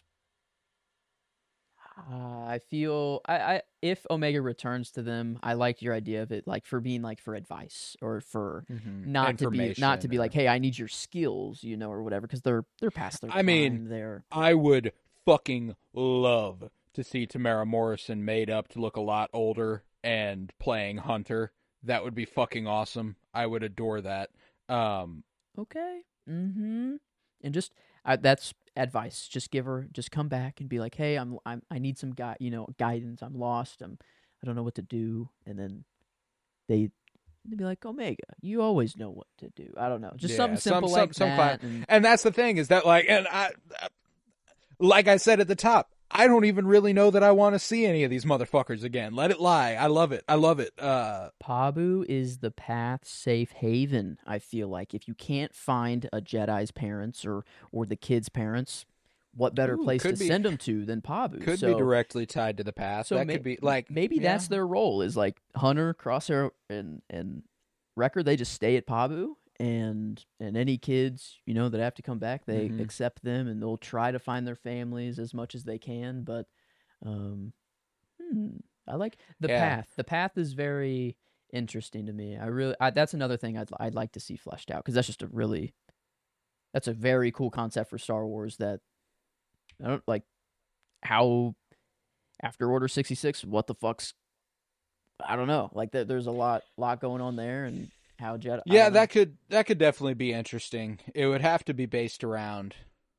Uh, I feel I, I if Omega returns to them, I like your idea of it, like for being like for advice or for not to be not to be Information like, or- hey, I need your skills, you know, or whatever, because they're they're past their I mean, time. They're I would fucking love to see Tamara Morrison made up to look a lot older and playing Hunter. That would be fucking awesome. I would adore that. Um, okay. Mm-hmm. And just I, that's advice. Just give her, just come back and be like, hey, I'm I'm I need some guy, you know, guidance. I'm lost. I'm I don't know what to do. And then they they'd be like, Omega, you always know what to do. I don't know, just Yeah, something some- simple some- like some that. fine- And, And that's the thing is that like, and I, like I said at the top, I don't even really know that I want to see any of these motherfuckers again. Let it lie. I love it. I love it. Uh, Pabu is the path safe haven. I feel like if you can't find a Jedi's parents or or the kids' parents, what better Ooh, place to could be- send them to than Pabu? could so, be directly tied to the past. So that may- could be like maybe that's yeah. their role is like Hunter, Crosshair, and and Wrecker. They just stay at Pabu and and any kids, you know, that have to come back, they Mhm. accept them and they'll try to find their families as much as they can. But um, hmm, I like the Yeah. path. The path is very interesting to me. I really I, that's another thing I'd I'd like to see fleshed out, because that's just a really that's a very cool concept for Star Wars. That I don't like how after Order sixty-six, what the fuck's I don't know. Like there, there's a lot lot going on there, and how Jedi. I Yeah, don't know. that could that could definitely be interesting. It would have to be based around.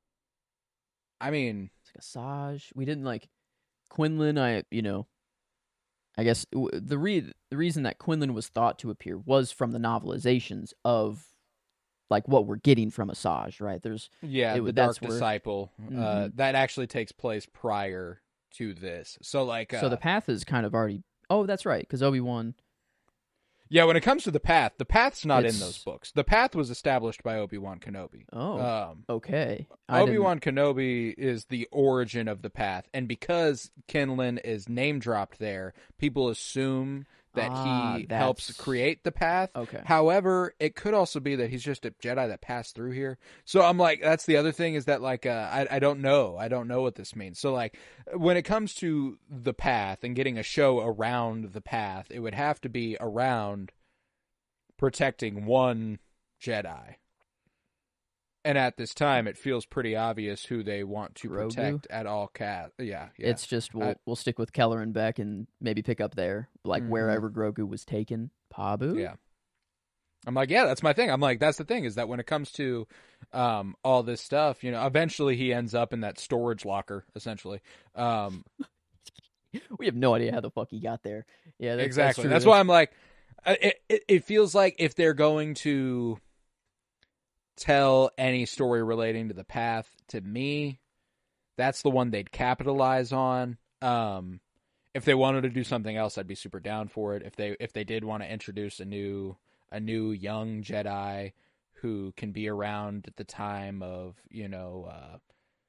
I mean, It's like Asajj. We didn't like Quinlan. I you know, I guess w- the re- the reason that Quinlan was thought to appear was from the novelizations of like what we're getting from Asajj, right? There's yeah, It the would- Dark that's where- Disciple. Uh, Mhm. that actually takes place prior to this. So like, uh, so the path is kind of already. Oh, that's right, because Obi-Wan. yeah, when it comes to the path, the path's not in It's- those books. The path was established by Obi-Wan Kenobi. Oh, Um, okay. I didn't- Obi-Wan Kenobi is the origin of the path, and because Quinlan is name dropped there, people assume that Ah, he helps that's- create the path. Okay. However, it could also be that he's just a Jedi that passed through here. So I'm like, that's the other thing, is that like, uh, I I don't know, I don't know what this means. So like, when it comes to the path and getting a show around the path, it would have to be around protecting one Jedi. And at this time, it feels pretty obvious who they want to Grogu? protect at all cat. Yeah, yeah. It's just we'll I- we'll stick with Keller and Beck and maybe pick up there, like Mhm. wherever Grogu was taken. Pabu. Yeah. I'm like, yeah, that's my thing. I'm like, that's the thing, is that when it comes to um, all this stuff, you know, eventually he ends up in that storage locker, essentially. Um, We have no idea how the fuck he got there. Yeah, that's, exactly. That's, That's, true. why I'm like, uh, it, it, it feels like if they're going to tell any story relating to the path, to me, that's the one they'd capitalize on. Um, if they wanted to do something else, I'd be super down for it. If they if they did want to introduce a new a new young Jedi who can be around at the time of, you know, uh,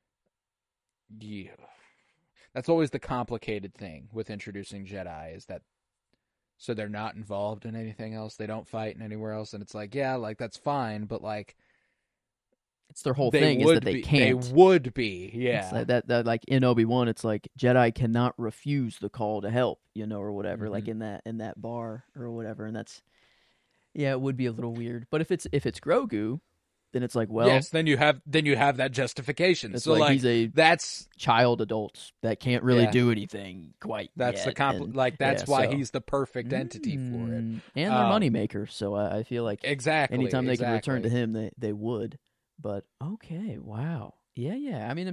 yeah, that's always the complicated thing with introducing Jedi, is that so they're not involved in anything else. They don't fight in anywhere else, and it's like, yeah, like that's fine, but like It's their whole they thing is would that they be, can't. They would be, It's yeah. like that, that like in Obi-Wan, it's like Jedi cannot refuse the call to help, you know, or whatever. Mm-hmm. Like in that in that bar or whatever, and that's yeah, it would be a little weird. But if it's if it's Grogu, then it's like, well, yes, then you have then you have that justification. it's So like, like, he's a that's child adult that can't really Yeah. do anything quite. that's the yet, compl- and- like that's yeah, why so- he's the perfect entity for it. Mm, and they're Um, moneymaker, so I, I feel like Exactly. anytime they exactly. could return to him, they they would. But okay, wow, yeah, yeah. I mean,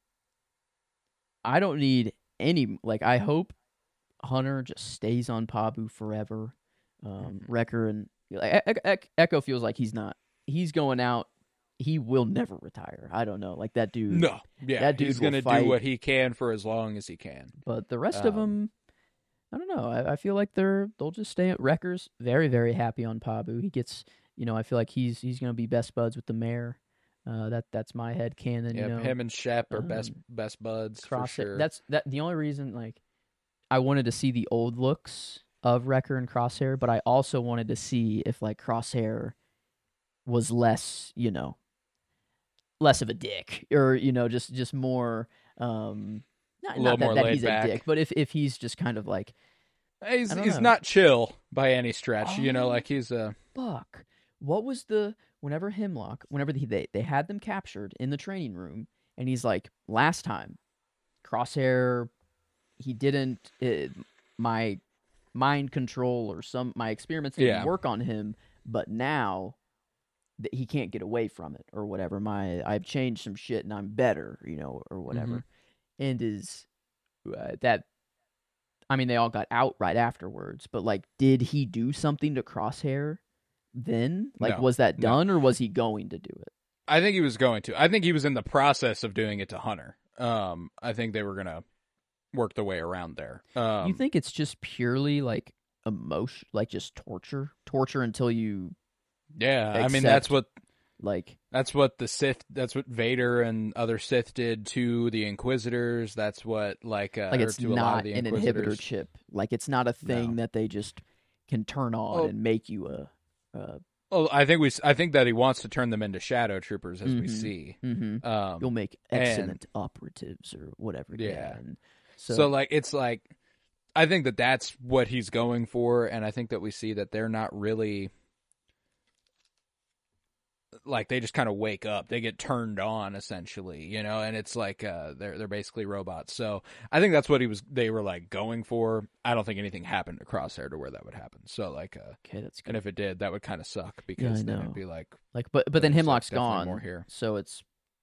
I don't need any. Like, I hope Hunter just stays on Pabu forever. Um, Mhm. Wrecker and like, E- E- E- Echo feels like he's not. He's going out. He will never retire. I don't know, like that dude. No, yeah, that dude he's will gonna fight. do what he can for as long as he can. But the rest of Um, them, I don't know. I, I feel like they're they'll just stay at Wrecker's. Very very happy on Pabu. He gets, you know, I feel like he's he's gonna be best buds with the mayor. Uh, that that's my head canon. Yeah, you know, him and Shep are best um, best buds Crosshair. for sure. That's that. The only reason, like, I wanted to see the old looks of Wrecker and Crosshair, but I also wanted to see if like Crosshair was less, you know, less of a dick, or you know, just just more. Um, not, A little not that, more that laid he's back. a dick, but if if he's just kind of like, he's I don't he's know. not chill by any stretch. You know, Oh. like he's a fuck. What was the whenever Hemlock, whenever they they, they had them captured in the training room, and he's like, last time, Crosshair, he didn't uh, my mind control or some my experiments didn't Yeah. work on him, but now that he can't get away from it or whatever. My I've changed some shit and I'm better, you know, or whatever. Mm-hmm. And is uh, that I mean, they all got out right afterwards, but like, did he do something to Crosshair then? Like, No, was that no. done or was he going to do it? I think he was going to. I think he was in the process of doing it to Hunter. Um, I think they were gonna work their way around there. Um, you think it's just purely like emotion, like just torture, torture until you Yeah, I mean that's accept- what like, that's what the Sith. That's what Vader and other Sith did to the Inquisitors. That's what like uh, like or it's to a lot not of the an Inquisitors. inhibitor chip. Like, it's not a thing No. that they just can turn on Well- and make you a, a Well, I think we. I think that he wants to turn them into shadow troopers, as Mhm. we see. Mm-hmm. Um, You'll make excellent operatives or whatever. Yeah. And so, so, like, it's like, I think that that's what he's going for, and I think that we see that they're not really, like, they just kind of wake up. They get turned on, essentially, you know, and it's like uh, they're they're basically robots. So I think that's what he was. They were like going for. I don't think anything happened to Crosshair to where that would happen. So like, uh, okay, that's good. and if it did, that would kind of suck Yeah, because I then know. it'd be like, Like, but but then there's, like, Hemlock's definitely gone, more here. so it's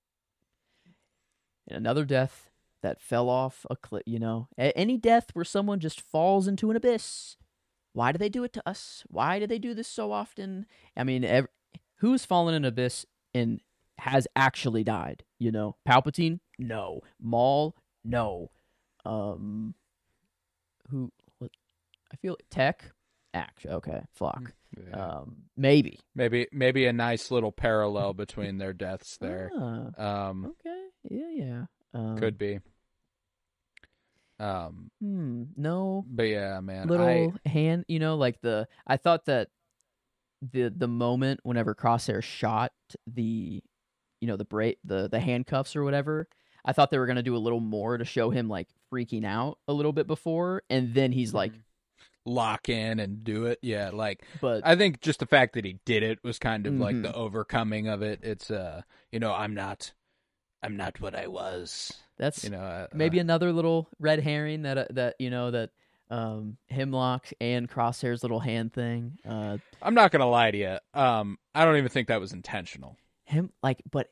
another death that fell off a cliff. You know, A- any death where someone just falls into an abyss. Why do they do it to us? Why do they do this so often? I mean, ev- who's fallen in an abyss and has actually died? You know, Palpatine, no. Maul, no. Um, who? What? I feel Tech. Actually, okay, Flock. Yeah. Um, maybe. maybe maybe a nice little parallel between their deaths there. Ah, Um, okay. Yeah, yeah. Um, could be. Um, Hmm. No but yeah, man, little I hand. You know, like the. I thought that the the moment whenever Crosshair shot the, you know, the break the the handcuffs or whatever. I thought they were gonna do a little more to show him like freaking out a little bit before, and then he's like, lock in and do it. Yeah, like but I think just the fact that he did it was kind of like Mhm. the overcoming of it. It's uh, you know, I'm not, I'm not what I was. that's You know, uh, maybe uh, another little red herring that uh, that you know that um Hemlock and Crosshair's little hand thing. Uh, I'm not gonna lie to you. Um, I don't even think that was intentional. him like, but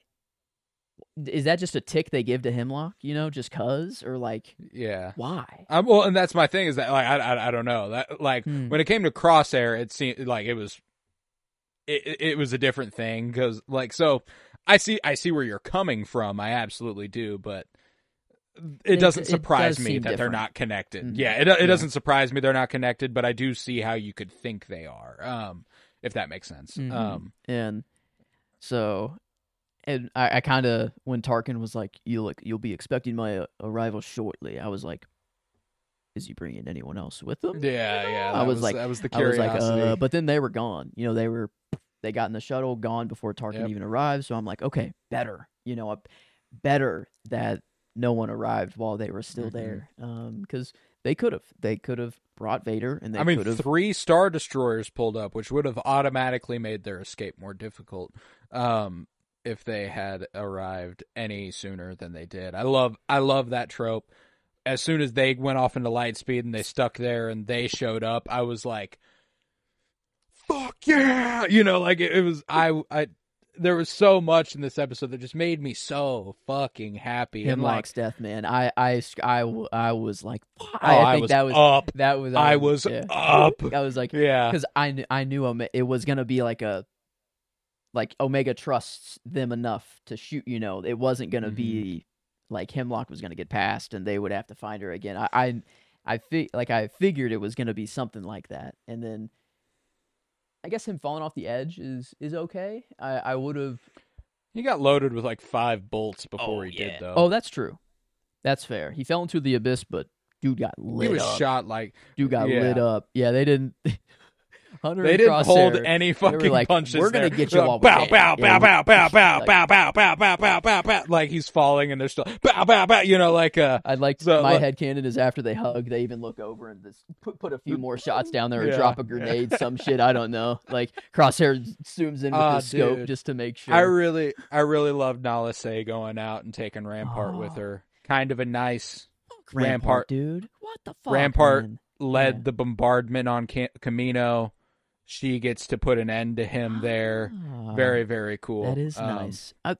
is that just a tick they give to Hemlock? You know, just cause or like Yeah. why? Um, well, and that's my thing is that like I, I, I don't know that like Hmm. when it came to Crosshair, it seemed like it was, it, it- it was a different thing because like so, I see I see where you're coming from. I absolutely do, but it It- doesn't it surprise does me seem that they're different. not connected. Mhm. Yeah, it it Yeah. doesn't surprise me they're not connected, but I do see how you could think they are. Um, if that makes sense. Mhm. Um, And so, and I, I kind of when Tarkin was like, "You look, you'll be expecting my uh, arrival shortly." I was like, "Is he bringing anyone else with him?" yeah, yeah. I That was like- that was the I was curiosity. like, uh, but then they were gone. You know, they were they got in the shuttle, gone before Tarkin Yep. even arrived. So I'm like, okay, better. You know, better that no one arrived while they were still Mhm. there. Um, because they could have, they could have brought Vader, and they I mean, could have. three Star Destroyers pulled up, which would have automatically made their escape more difficult um, if they had arrived any sooner than they did. I love, I love that trope. As soon as they went off into light speed and they stuck there and they showed up, I was like, "Fuck yeah!" You know, like it, it was. I, I, there was so much in this episode that just made me so fucking happy. And like, Hemlock's death, man. I, I, I, w- I was like, oh, I, I think was that was up. that was I um, was yeah. up. I was like, Yeah. because I kn- I knew Ome- it was gonna be like a like Omega trusts them enough to shoot. You know, it wasn't gonna Mhm. be like Hemlock was gonna get past and they would have to find her again. I I, I fi- like I figured it was gonna be something like that, and then I guess him falling off the edge is is okay. I I would have. He got loaded with like five bolts before he did, though. Oh, that's true. That's fair. He fell into the abyss, but dude got lit he was up. shot like Dude got yeah. lit up. Yeah, they didn't. Hunter they and didn't hold Crosshair, any they were fucking like, punches. We're gonna there. get you They're while like, we bow, can. bow, Yeah, bow, we- bow, bow, like, bow, bow, bow, bow, bow, bow, bow. Like he's falling, and they're still bow, bow, bow. You know, like uh, I'd like So, my look- headcanon is after they hug, they even look over and just put put a few more shots down there or Yeah, drop a yeah. grenade, some shit. I don't know. Like Crosshair zooms in with Ah, the scope dude. just to make sure. I really, I really loved Nala Se going out and taking Rampart with Oh. her. Kind of a nice Fuck Rampart- dude. What the fuck? Rampart man? led Yeah. the bombardment on Ca- Camino. She gets to put an end to him there. Ah, Very, very cool. That is Um, nice. I,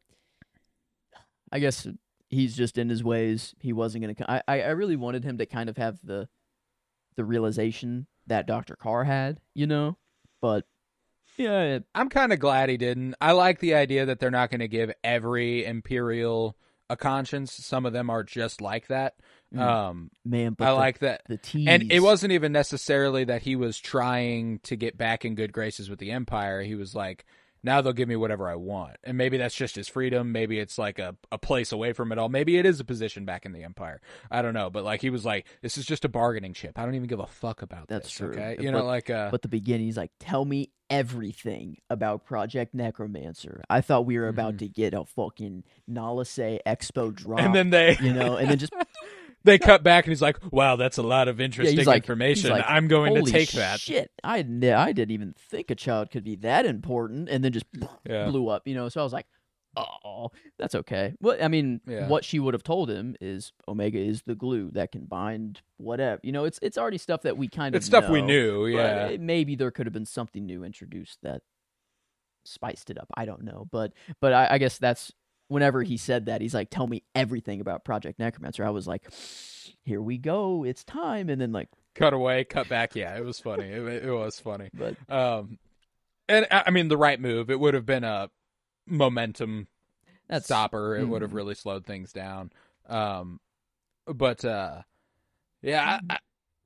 I guess he's just in his ways. He wasn't gonna. I, I I really wanted him to kind of have the, the realization that Doctor Carr had, you know, but yeah, it- I'm kind of glad he didn't. I like the idea that they're not going to give every Imperial a conscience. Some of them are just like that. Mm. Um, man. But I the, like that. the tease, And it wasn't even necessarily that he was trying to get back in good graces with the Empire. He was like, Now they'll give me whatever I want. And maybe that's just his freedom. Maybe it's like a, a place away from it all. Maybe it is a position back in the Empire. I don't know. But like he was like, this is just a bargaining chip. I don't even give a fuck about That's this. true. Okay? You but, know, like uh but the beginning, he's like, tell me everything about Project Necromancer. I thought we were about mm-hmm. to get a fucking Nalase Expo drop. And then they you know, and then just they cut back and he's like, wow, that's a lot of interesting yeah, he's like, information. He's like, I'm going Holy to take that. Shit, I I didn't even think a child could be that important, and then just yeah. blew up. You know, so I was like, oh, that's okay. Well, I mean, yeah. what she would have told him is Omega is the glue that can bind whatever. You know, it's it's already stuff that we kind of it's stuff know, we knew. Yeah, it, maybe there could have been something new introduced that spiced it up. I don't know, but but I, I guess that's whenever he said that, he's like, tell me everything about Project Necromancer. I was like, here we go, it's time. And then like cut away, cut back. Yeah, it was funny. It, it was funny. But um, and I mean the right move. It would have been a momentum that's, stopper. It mm. would have really slowed things down. Um, but uh, yeah, I, I,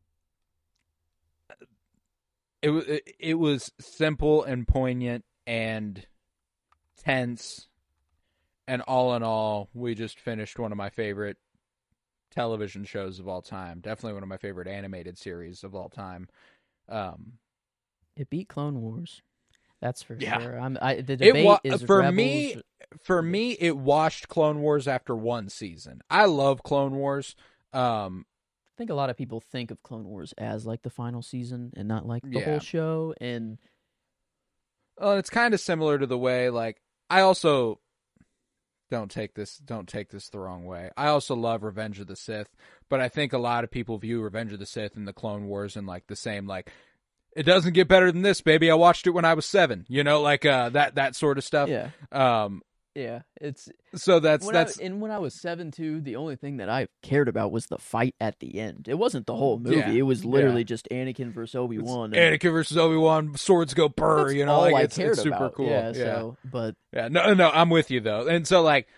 it was it, it was simple and poignant and tense. And all in all, we just finished one of my favorite television shows of all time. Definitely one of my favorite animated series of all time. Um, it beat Clone Wars. That's for yeah. sure. I'm, I, the debate wa- is for Rebels. me. For me, it washed Clone Wars after one season. I love Clone Wars. Um, I think a lot of people think of Clone Wars as like the final season and not like the yeah. whole show. And well, it's kind of similar to the way like I also. Don't take this don't take this the wrong way. I also love Revenge of the Sith, but I think a lot of people view Revenge of the Sith and the Clone Wars in like the same like it doesn't get better than this, baby. I watched it when I was seven. You know, like uh that that sort of stuff. Yeah. Um yeah, it's so that's when that's I, and when I was seven too, the only thing that I cared about was the fight at the end. It wasn't the whole movie. Yeah. It was literally Yeah. just Anakin versus Obi-Wan. Anakin versus Obi-Wan, swords go burr, That's you know, all like I it's, cared it's super about. cool. Yeah, yeah. so but Yeah, no no, I'm with you though. And so like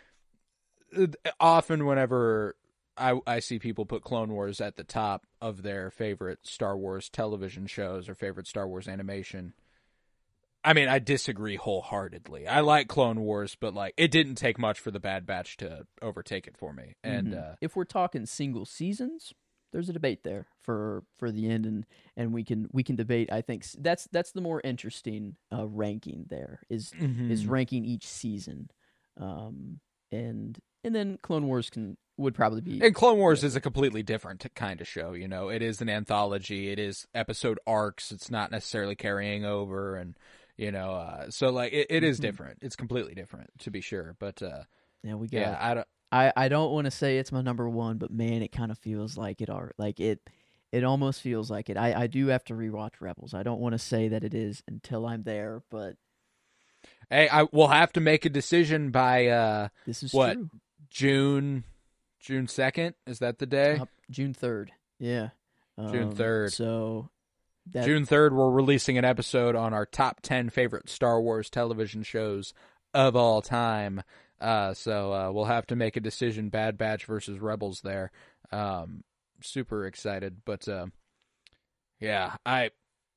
often whenever I I see people put Clone Wars at the top of their favorite Star Wars television shows or favorite Star Wars animation, I mean, I disagree wholeheartedly. I like Clone Wars, but like it didn't take much for the Bad Batch to overtake it for me. And mm-hmm. uh, if we're talking single seasons, there's a debate there for for the end, and and we can we can debate. I think that's that's the more interesting uh, ranking. There is mm-hmm. is ranking each season, um, and and then Clone Wars can would probably be. And Clone Wars yeah. is a completely different kind of show. You know, it is an anthology. It is episode arcs. It's not necessarily carrying over, and you know, uh, so like it, it is mm-hmm. different. It's completely different, to be sure. But uh, yeah, we got. Yeah, I don't. I, I don't want to say it's my number one, but man, it kind of feels like it are like it. It almost feels like it. I, I do have to rewatch Rebels. I don't want to say that it is until I'm there, but hey, I will have to make a decision by uh, this is what true. June June second. Is that the day? Uh, June third. Yeah, June third. Um, so that... June third, we're releasing an episode on our top ten favorite Star Wars television shows of all time. Uh, so uh, we'll have to make a decision, Bad Batch versus Rebels there. Um, super excited, but uh, yeah, I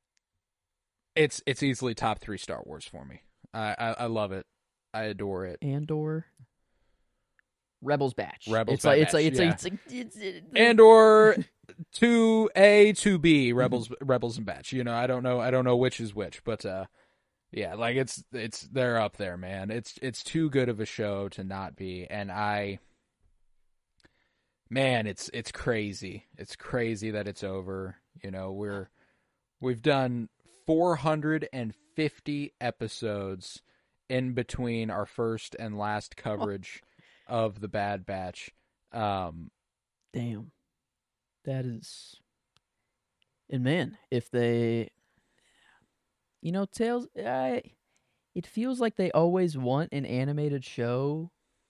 it's it's easily top three Star Wars for me. I, I, I love it. I adore it. Andor, Rebels Batch. Rebels it's like, Batch, it's like it's yeah. like it's like it's, it's, Andor two A, two B, Rebels mm-hmm. Rebels and Batch. You know, I don't know I don't know which is which, but uh yeah, like it's it's they're up there, man. It's it's too good of a show to not be, and I, man, it's it's crazy. It's crazy that it's over. You know, we're we've done four hundred fifty episodes in between our first and last coverage of the Bad Batch. Um, Damn, that is, and man, if they. You know, Tales, I, it feels like they always want an animated show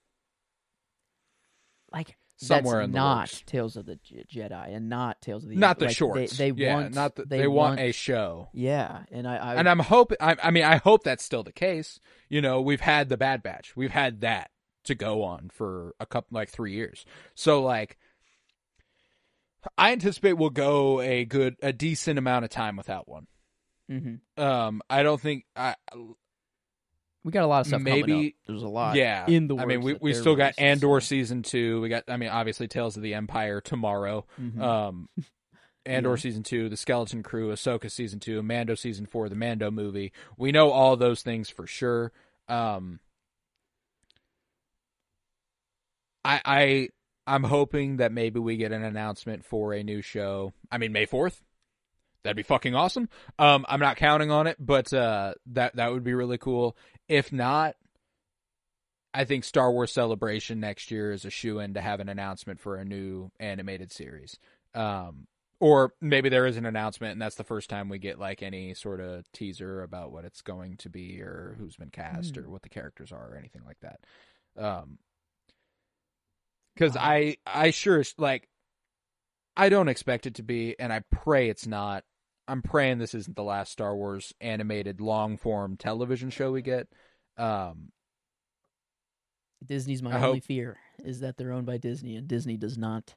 like somewhere that's in the not works. Tales of the Je- Jedi and not Tales of the not the like, shorts. They, they yeah, want not the, they, they want, want a show. Yeah, and I, I and I'm hoping. I, I mean, I hope that's still the case. You know, we've had the Bad Batch. We've had that to go on for a couple, like three years. So, like, I anticipate we'll go a good, a decent amount of time without one. Mm-hmm. Um, I don't think I. We got a lot of stuff coming maybe up. There's a lot yeah. in the I works. mean, we that we they're still got releasing, Andor so- season two. We got I mean, obviously Tales of the Empire tomorrow. Mhm. Um, Andor Yeah. season two, The Skeleton Crew, Ahsoka season two, Mando season four, the Mando movie. We know all those things for sure. Um, I I I'm hoping that maybe we get an announcement for a new show. I mean, May fourth. That'd be fucking awesome. Um, I'm not counting on it, but uh, that that would be really cool. If not, I think Star Wars Celebration next year is a shoo-in to have an announcement for a new animated series. Um, or maybe there is an announcement, and that's the first time we get like any sort of teaser about what it's going to be, or who's been cast, Mm. or what the characters are, or anything like that. Um, because Wow. I I sure like I don't expect it to be, and I pray it's not. I'm praying this isn't the last Star Wars animated long form television show we get. Um, Disney's my I only hope- fear is that they're owned by Disney, and Disney does not.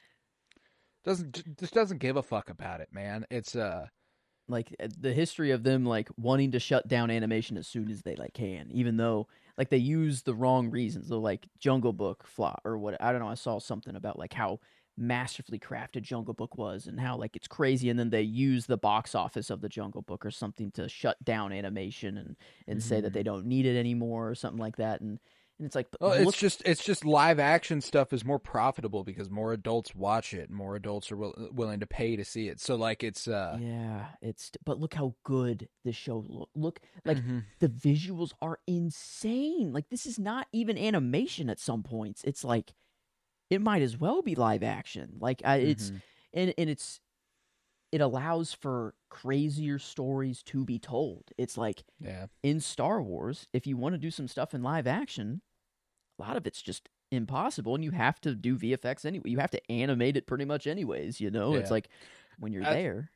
doesn't just doesn't give a fuck about it, man. It's uh Like uh, the history of them like wanting to shut down animation as soon as they like can, even though like they use the wrong reasons. So like Jungle Book flop or what, I don't know. I saw something about like how masterfully crafted Jungle Book was and how like it's crazy, and then they use the box office of the Jungle Book or something to shut down animation and and say that Mhm. they don't need it anymore or something like that. And and it's like, but well, look- it's just it's just live action stuff is more profitable because more adults watch it, more adults are will, willing to pay to see it. So like it's uh yeah, it's but look how good this show look. Look like mhm. the visuals are insane. Like this is not even animation at some points. It's like it might as well be live action. Like I, it's Mhm. and and it's it allows for crazier stories to be told. It's like yeah. in Star Wars, if you want to do some stuff in live action, a lot of it's just impossible, and you have to do V F X anyway. You have to animate it pretty much anyways. You know, it's Yeah. like when you're I- there.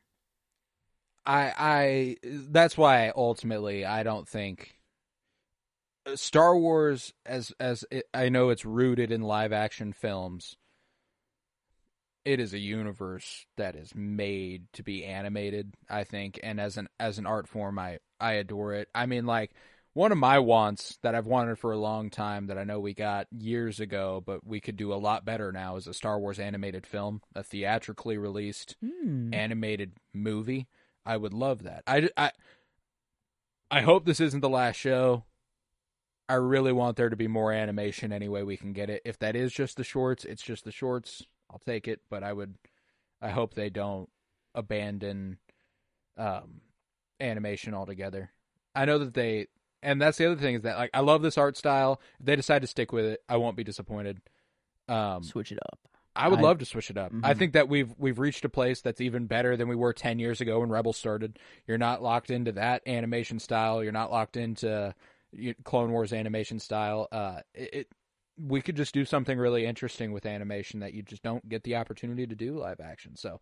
I I that's why ultimately I don't think Star Wars as as it, I know it's rooted in live action films. It is a universe that is made to be animated, I think, and as an as an art form I I adore it. I mean, like one of my wants that I've wanted for a long time that I know we got years ago, but we could do a lot better now is a Star Wars animated film, a theatrically released Hmm. animated movie. I would love that. I, I, I hope this isn't the last show. I really want there to be more animation any way we can get it. If that is just the shorts, it's just the shorts. I'll take it, but I would I hope they don't abandon um animation altogether. I know that they and that's the other thing is that like I love this art style. If they decide to stick with it, I won't be disappointed. Um Switch it up. I would I- love to switch it up. I Mhm. think that we've we've reached a place that's even better than we were ten years ago when Rebels started. You're not locked into that animation style. You're not locked into y- Clone Wars animation style. Uh, it, it we could just do something really interesting with animation that you just don't get the opportunity to do live action. So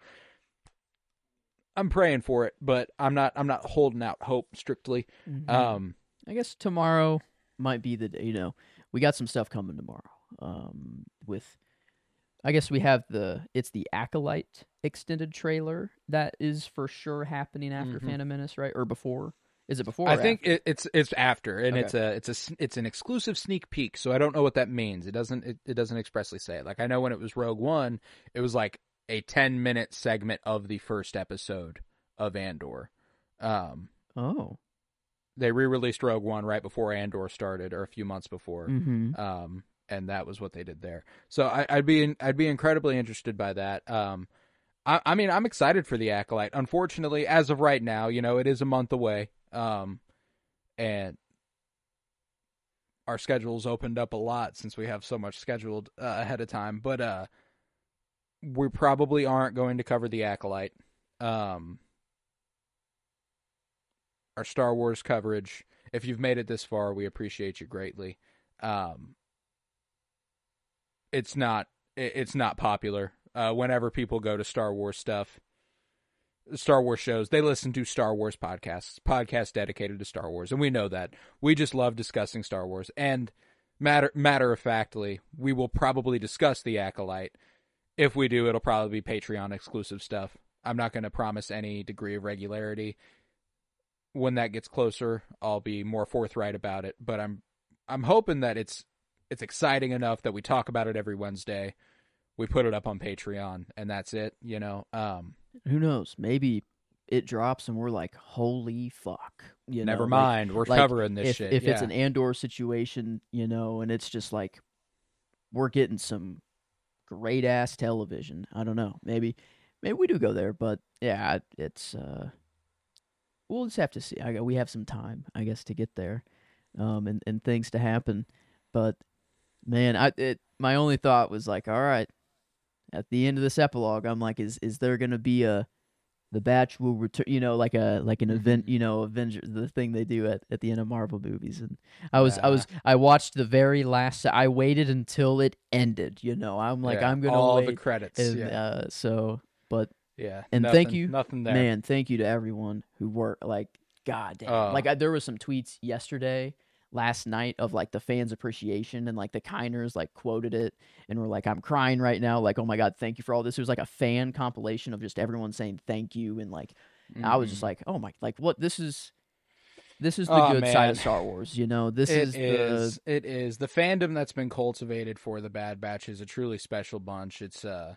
I'm praying for it, but I'm not I'm not holding out hope strictly. Mhm. Um, I guess tomorrow might be the day. You know, we got some stuff coming tomorrow. Um, with, I guess we have the it's the Acolyte extended trailer that is for sure happening after Mhm. Phantom Menace, right? Or before? Is it before? I or think after? it, it's it's after, and Okay. it's a it's a s- it's an exclusive sneak peek. So I don't know what that means. It doesn't it, it doesn't expressly say it. Like I know when it was Rogue One, it was like a ten minute segment of the first episode of Andor. Um, Oh. they re-released Rogue One right before Andor started, or a few months before. Mm-hmm. Um, and that was what they did there. So I, I'd be in, I'd be incredibly interested by that. Um, I, I mean, I'm excited for the Acolyte. Unfortunately, as of right now, you know, it is a month away. Um, and our schedule's opened up a lot since we have so much scheduled uh, ahead of time. But uh, we probably aren't going to cover the Acolyte. Um, our Star Wars coverage. If you've made it this far, we appreciate you greatly. Um, it's not it- it's not popular. Uh, whenever people go to Star Wars stuff, Star Wars shows, they listen to Star Wars podcasts, podcasts dedicated to Star Wars, and we know that. We just love discussing Star Wars. And matter matter of factly, we will probably discuss the Acolyte. If we do, it'll probably be Patreon exclusive stuff. I'm not going to promise any degree of regularity. when that gets closer, I'll be more forthright about it. But I'm I'm hoping that it's it's exciting enough that we talk about it every Wednesday. We put it up on Patreon, and that's it. You know, um, Who knows? Maybe it drops and we're like, holy fuck. You never know, mind. like, we're like covering this if, shit. If yeah. it's an Andor situation, you know, and it's just like, we're getting some great ass television. I don't know. Maybe, maybe we do go there, but yeah, it's, uh, we'll just have to see. I, we have some time, I guess, to get there, um, and, and things to happen. But man, I, it, my only thought was like, all right, at the end of this epilogue, I'm like, is, is there going to be a, the batch will return, you know, like a like an event, you know, Avenger, the thing they do at, at the end of Marvel movies. And I was, Yeah. I was, I watched the very last. I waited until it ended. You know, I'm like, Yeah, I'm gonna all wait. the credits. And, yeah, uh, so, but yeah. and nothing, thank you, nothing there. man. Thank you to everyone who worked. Like, god damn. Oh. Like, I, there was some tweets yesterday, last night, of like the fans' appreciation, and like the Kiners like quoted it and were like, I'm crying right now. Like, oh my god, thank you for all this. It was like a fan compilation of just everyone saying thank you, and like. Mm-hmm. I was just like, oh my, like what? This is, this is the Oh, good man. side of Star Wars, you know. This It is, is, the it is the fandom that's been cultivated for the Bad Batch is a truly special bunch. It's uh,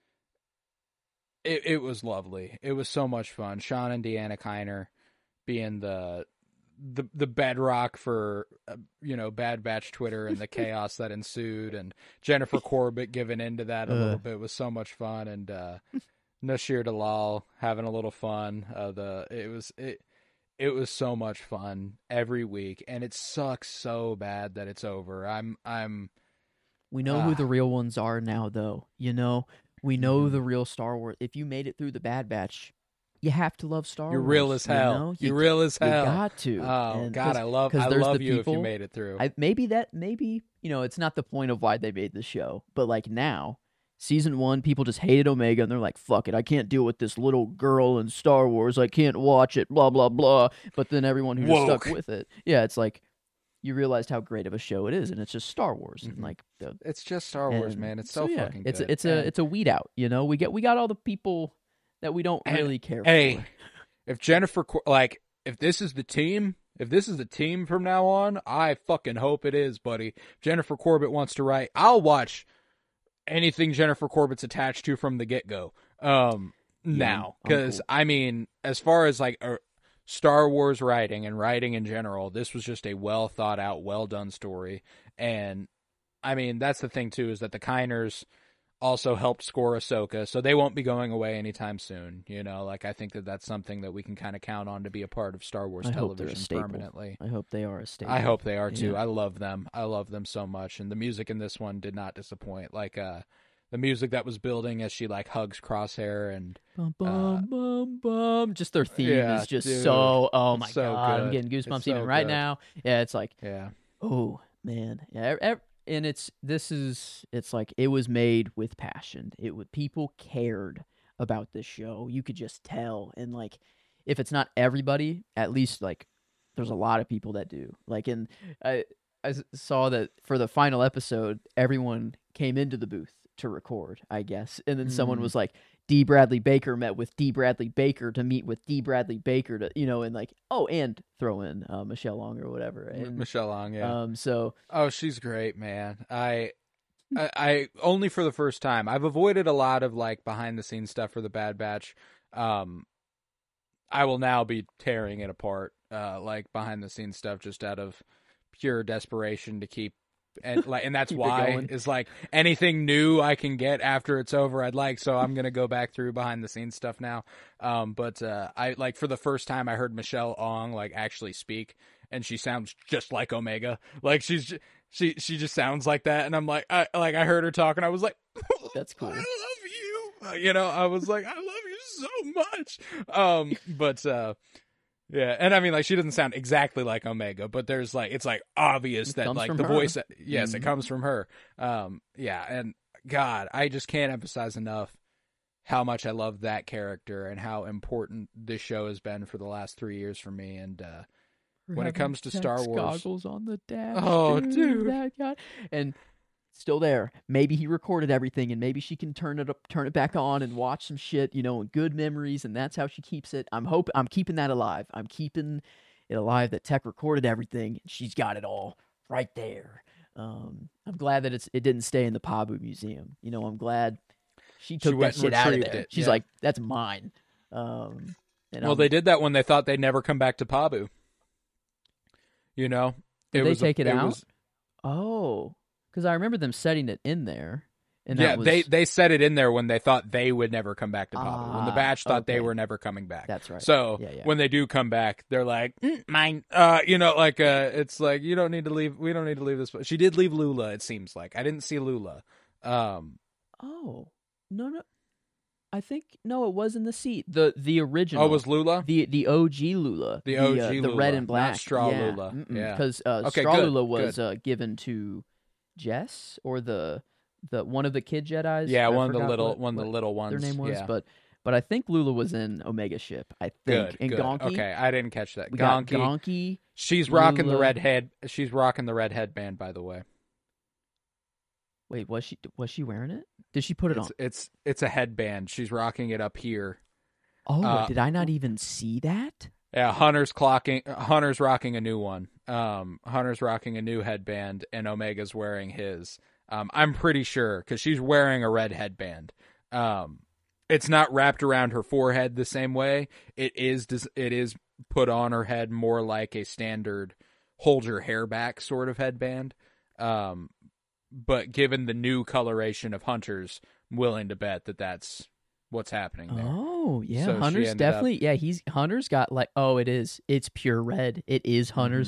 it it was lovely. It was so much fun. Sean and Deanna Kiner being the the the bedrock for uh, you know Bad Batch Twitter and the chaos that ensued, and Jennifer Corbett giving into that a Uh. little bit was so much fun, and uh, Nasir Dalal having a little fun. Uh, the it was it. It was so much fun every week, and it sucks so bad that it's over. I'm, I'm. we know Ah. who the real ones are now, though. You know, we know Mhm. the real Star Wars. If you made it through the Bad Batch, you have to love Star You're Wars. real as hell. You know? You're you, real as you hell. got to. Oh And God, 'cause- I love, 'cause I there's love the you people- if you made it through. I, maybe that, maybe you know, it's not the point of why they made the show, but like now. Season one, people just hated Omega, and they're like, fuck it, I can't deal with this little girl in Star Wars, I can't watch it, blah, blah, blah. But then everyone who just stuck Woke. with it, yeah, it's like, you realized how great of a show it is, and it's just Star Wars. Mhm. And like, the, It's just Star Wars, and man. It's so, yeah, fucking it's good. A, it's a, And, it's a weed out, you know? We get, we got all the people that we don't And, really care hey, for. if Jennifer, Cor- like, if this is the team, if this is the team from now on, I fucking hope it is, buddy. If Jennifer Corbett wants to write, I'll watch anything Jennifer Corbett's attached to from the get-go um now, I'm because cool. I mean, as far as like a Star Wars writing and writing in general, this was just a well thought out, well done story. And I mean, that's the thing too, is that the Kiners also helped score Ahsoka, so they won't be going away anytime soon. You know, like I think that that's something that we can kind of count on to be a part of Star Wars I hope they're a television staple. permanently. I hope they are a staple. I hope they are too. Yeah. I love them. I love them so much, and the music in this one did not disappoint. Like uh, the music that was building as she like hugs Crosshair, and Bum, bum, Uh, bum, bum. Just their theme yeah, is just dude, so, oh my it's so god, I'm good. getting It's goosebumps so even right good. now. Yeah, it's like, yeah, oh man, yeah, ev- ev- and it's this is it's like it was made with passion. It would people cared about this show. You could just tell, and like if it's not everybody, at least like there's a lot of people that do. Like, and I I s- saw that for the final episode, everyone came into the booth to record, I guess, and then someone Mm. was like, D. Bradley Baker met with D. Bradley Baker to meet with D. Bradley Baker to, you know, and like, oh, and throw in uh, Michelle Long or whatever. M- And, Michelle Long. Yeah. Um, so Oh, she's great, man. I, I, I only for the first time. I've avoided a lot of like behind the scenes stuff for the Bad Batch. Um, I will now be tearing it apart, uh, like behind the scenes stuff, just out of pure desperation to keep. And like, and that's Keep it why going. is like anything new I can get after it's over, I'd like. So I'm gonna go back through behind the scenes stuff now. Um, but uh, I like for the first time I heard Michelle Ong like actually speak, and she sounds just like Omega. Like she's ju- she she just sounds like that, and I'm like I like I heard her talk, and I was like, That's cool. I love you. Uh, you know, I was like, I love you so much. Um, but uh. Yeah, and I mean, like, she doesn't sound exactly like Omega, but there's like, it's like obvious It that comes like from the her. voice, yes, Mhm. it comes from her. Um, yeah, and God, I just can't emphasize enough how much I love that character and how important this show has been for the last three years for me. And uh, when it having comes to Star text Wars- goggles on the dash. Oh, dude, dude. that guy. And still there. Maybe he recorded everything, and maybe she can turn it up, turn it back on, and watch some shit, you know, and good memories, and that's how she keeps it. I'm hope I'm keeping that alive. I'm keeping it alive that Tech recorded everything. And she's got it all right there. Um, I'm glad that it's it didn't stay in the Pabu Museum. You know, I'm glad she took She that went shit and out of retrieved there. it, She's yeah. like, that's mine. Um, and Well, I'm- they did that when they thought they'd never come back to Pabu. You know, Did it they was a- take it out? was- Oh, because I remember them setting it in there. And yeah, that was, they they set it in there when they thought they would never come back to Pabu. when the Ah, batch thought they okay. were never coming back. That's right. So Yeah, yeah. when they do come back, they're like, mm, mine. Uh, you know, like uh, it's like you don't need to leave. We don't need to leave this. She did leave Lula. It seems like I didn't see Lula. Um, Oh, no, no. I think no, it was in the seat. The the original. oh, was Lula? the the O G Lula. The O G uh, the Lula, red not and black Straw yeah. Lula. Mm-mm, Yeah. because uh, Okay, Straw good, Lula was good. uh, given to Jess or the the one of the kid Jedis. Yeah, I one of the forgot little what- one of the what little ones. their name was, yeah. but but I think Lula was in Omega Ship. I think Good, and good. Gonki. Okay, I didn't catch that. We got Gonki. Gonki. She's rocking the Lula. red head. She's rocking the red headband. By the way, Wait, was she was she wearing it? Did she put it it's on? it's it's a headband. She's rocking it up here. Oh, uh, did I not even see that? Yeah, Hunter's clocking. Hunter's rocking a new one. Um, Hunter's rocking a new headband, and Omega's wearing his. Um, I'm pretty sure because she's wearing a red headband. Um, it's not wrapped around her forehead the same way. It is. It is put on her head more like a standard hold your hair back sort of headband. Um, but given the new coloration of Hunter's, I'm willing to bet that that's what's happening there. Oh, yeah. So she Hunter's ended up- definitely yeah, he's Hunter's got like oh, it is. It's pure red. It is Hunter's.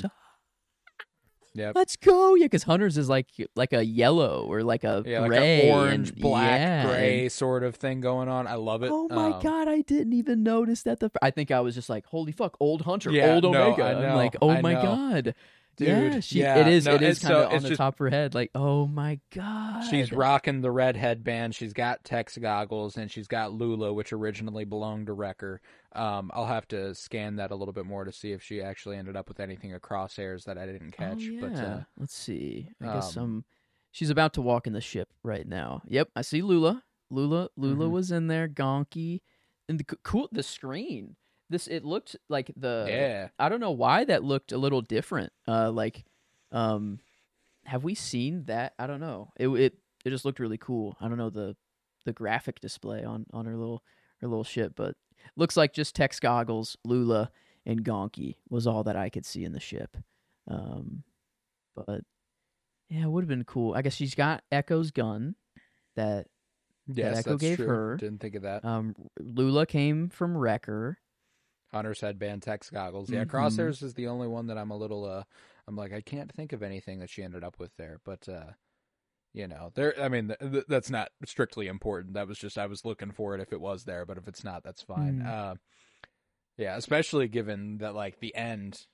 Yep. Let's go. Yeah, cuz Hunter's is like like a yellow or like a Yeah, like gray an orange, and, black, yeah, gray and- sort of thing going on. I love it. Oh my Um, god, I didn't even notice that the I think I was just like, "Holy fuck, old Hunter, Yeah, old no, Omega." I I'm know, like, "Oh I my know. god." Dude, yeah, she, yeah, it is no, it is it's kind so- of on it's the just- top of her head like, "Oh my god." She's rocking the red headband. She's got Tex goggles, and she's got Lula, which originally belonged to Wrecker. Um, I'll have to scan that a little bit more to see if she actually ended up with anything of Crosshairs that I didn't catch. Oh, yeah. But uh, Let's see. I guess um, um, she's about to walk in the ship right now. Yep, I see Lula. Lula, Lula Mhm. was in there. Gonki, and the c- cool the screen. This it looked like the. yeah, I don't know why that looked a little different. Uh, like, um, have we seen that? I don't know. It it it just looked really cool. I don't know the the graphic display on on her little her little ship, but looks like just Tex goggles, Lula, and Gonki was all that I could see in the ship. Um, but yeah, it would have been cool. I guess she's got Echo's gun that yes, Echo that's gave true. her. Didn't think of that. um Lula came from Wrecker. Hunter's headband, Tex goggles. Yeah, Mhm. Crosshairs is the only one that I'm a little. Uh, I'm like, I can't think of anything that she ended up with there, but. Uh, You know, there. I mean, th- th- that's not strictly important. That was just I was looking for it if it was there, but if it's not, that's fine. Mm. Uh, yeah, especially given that like the end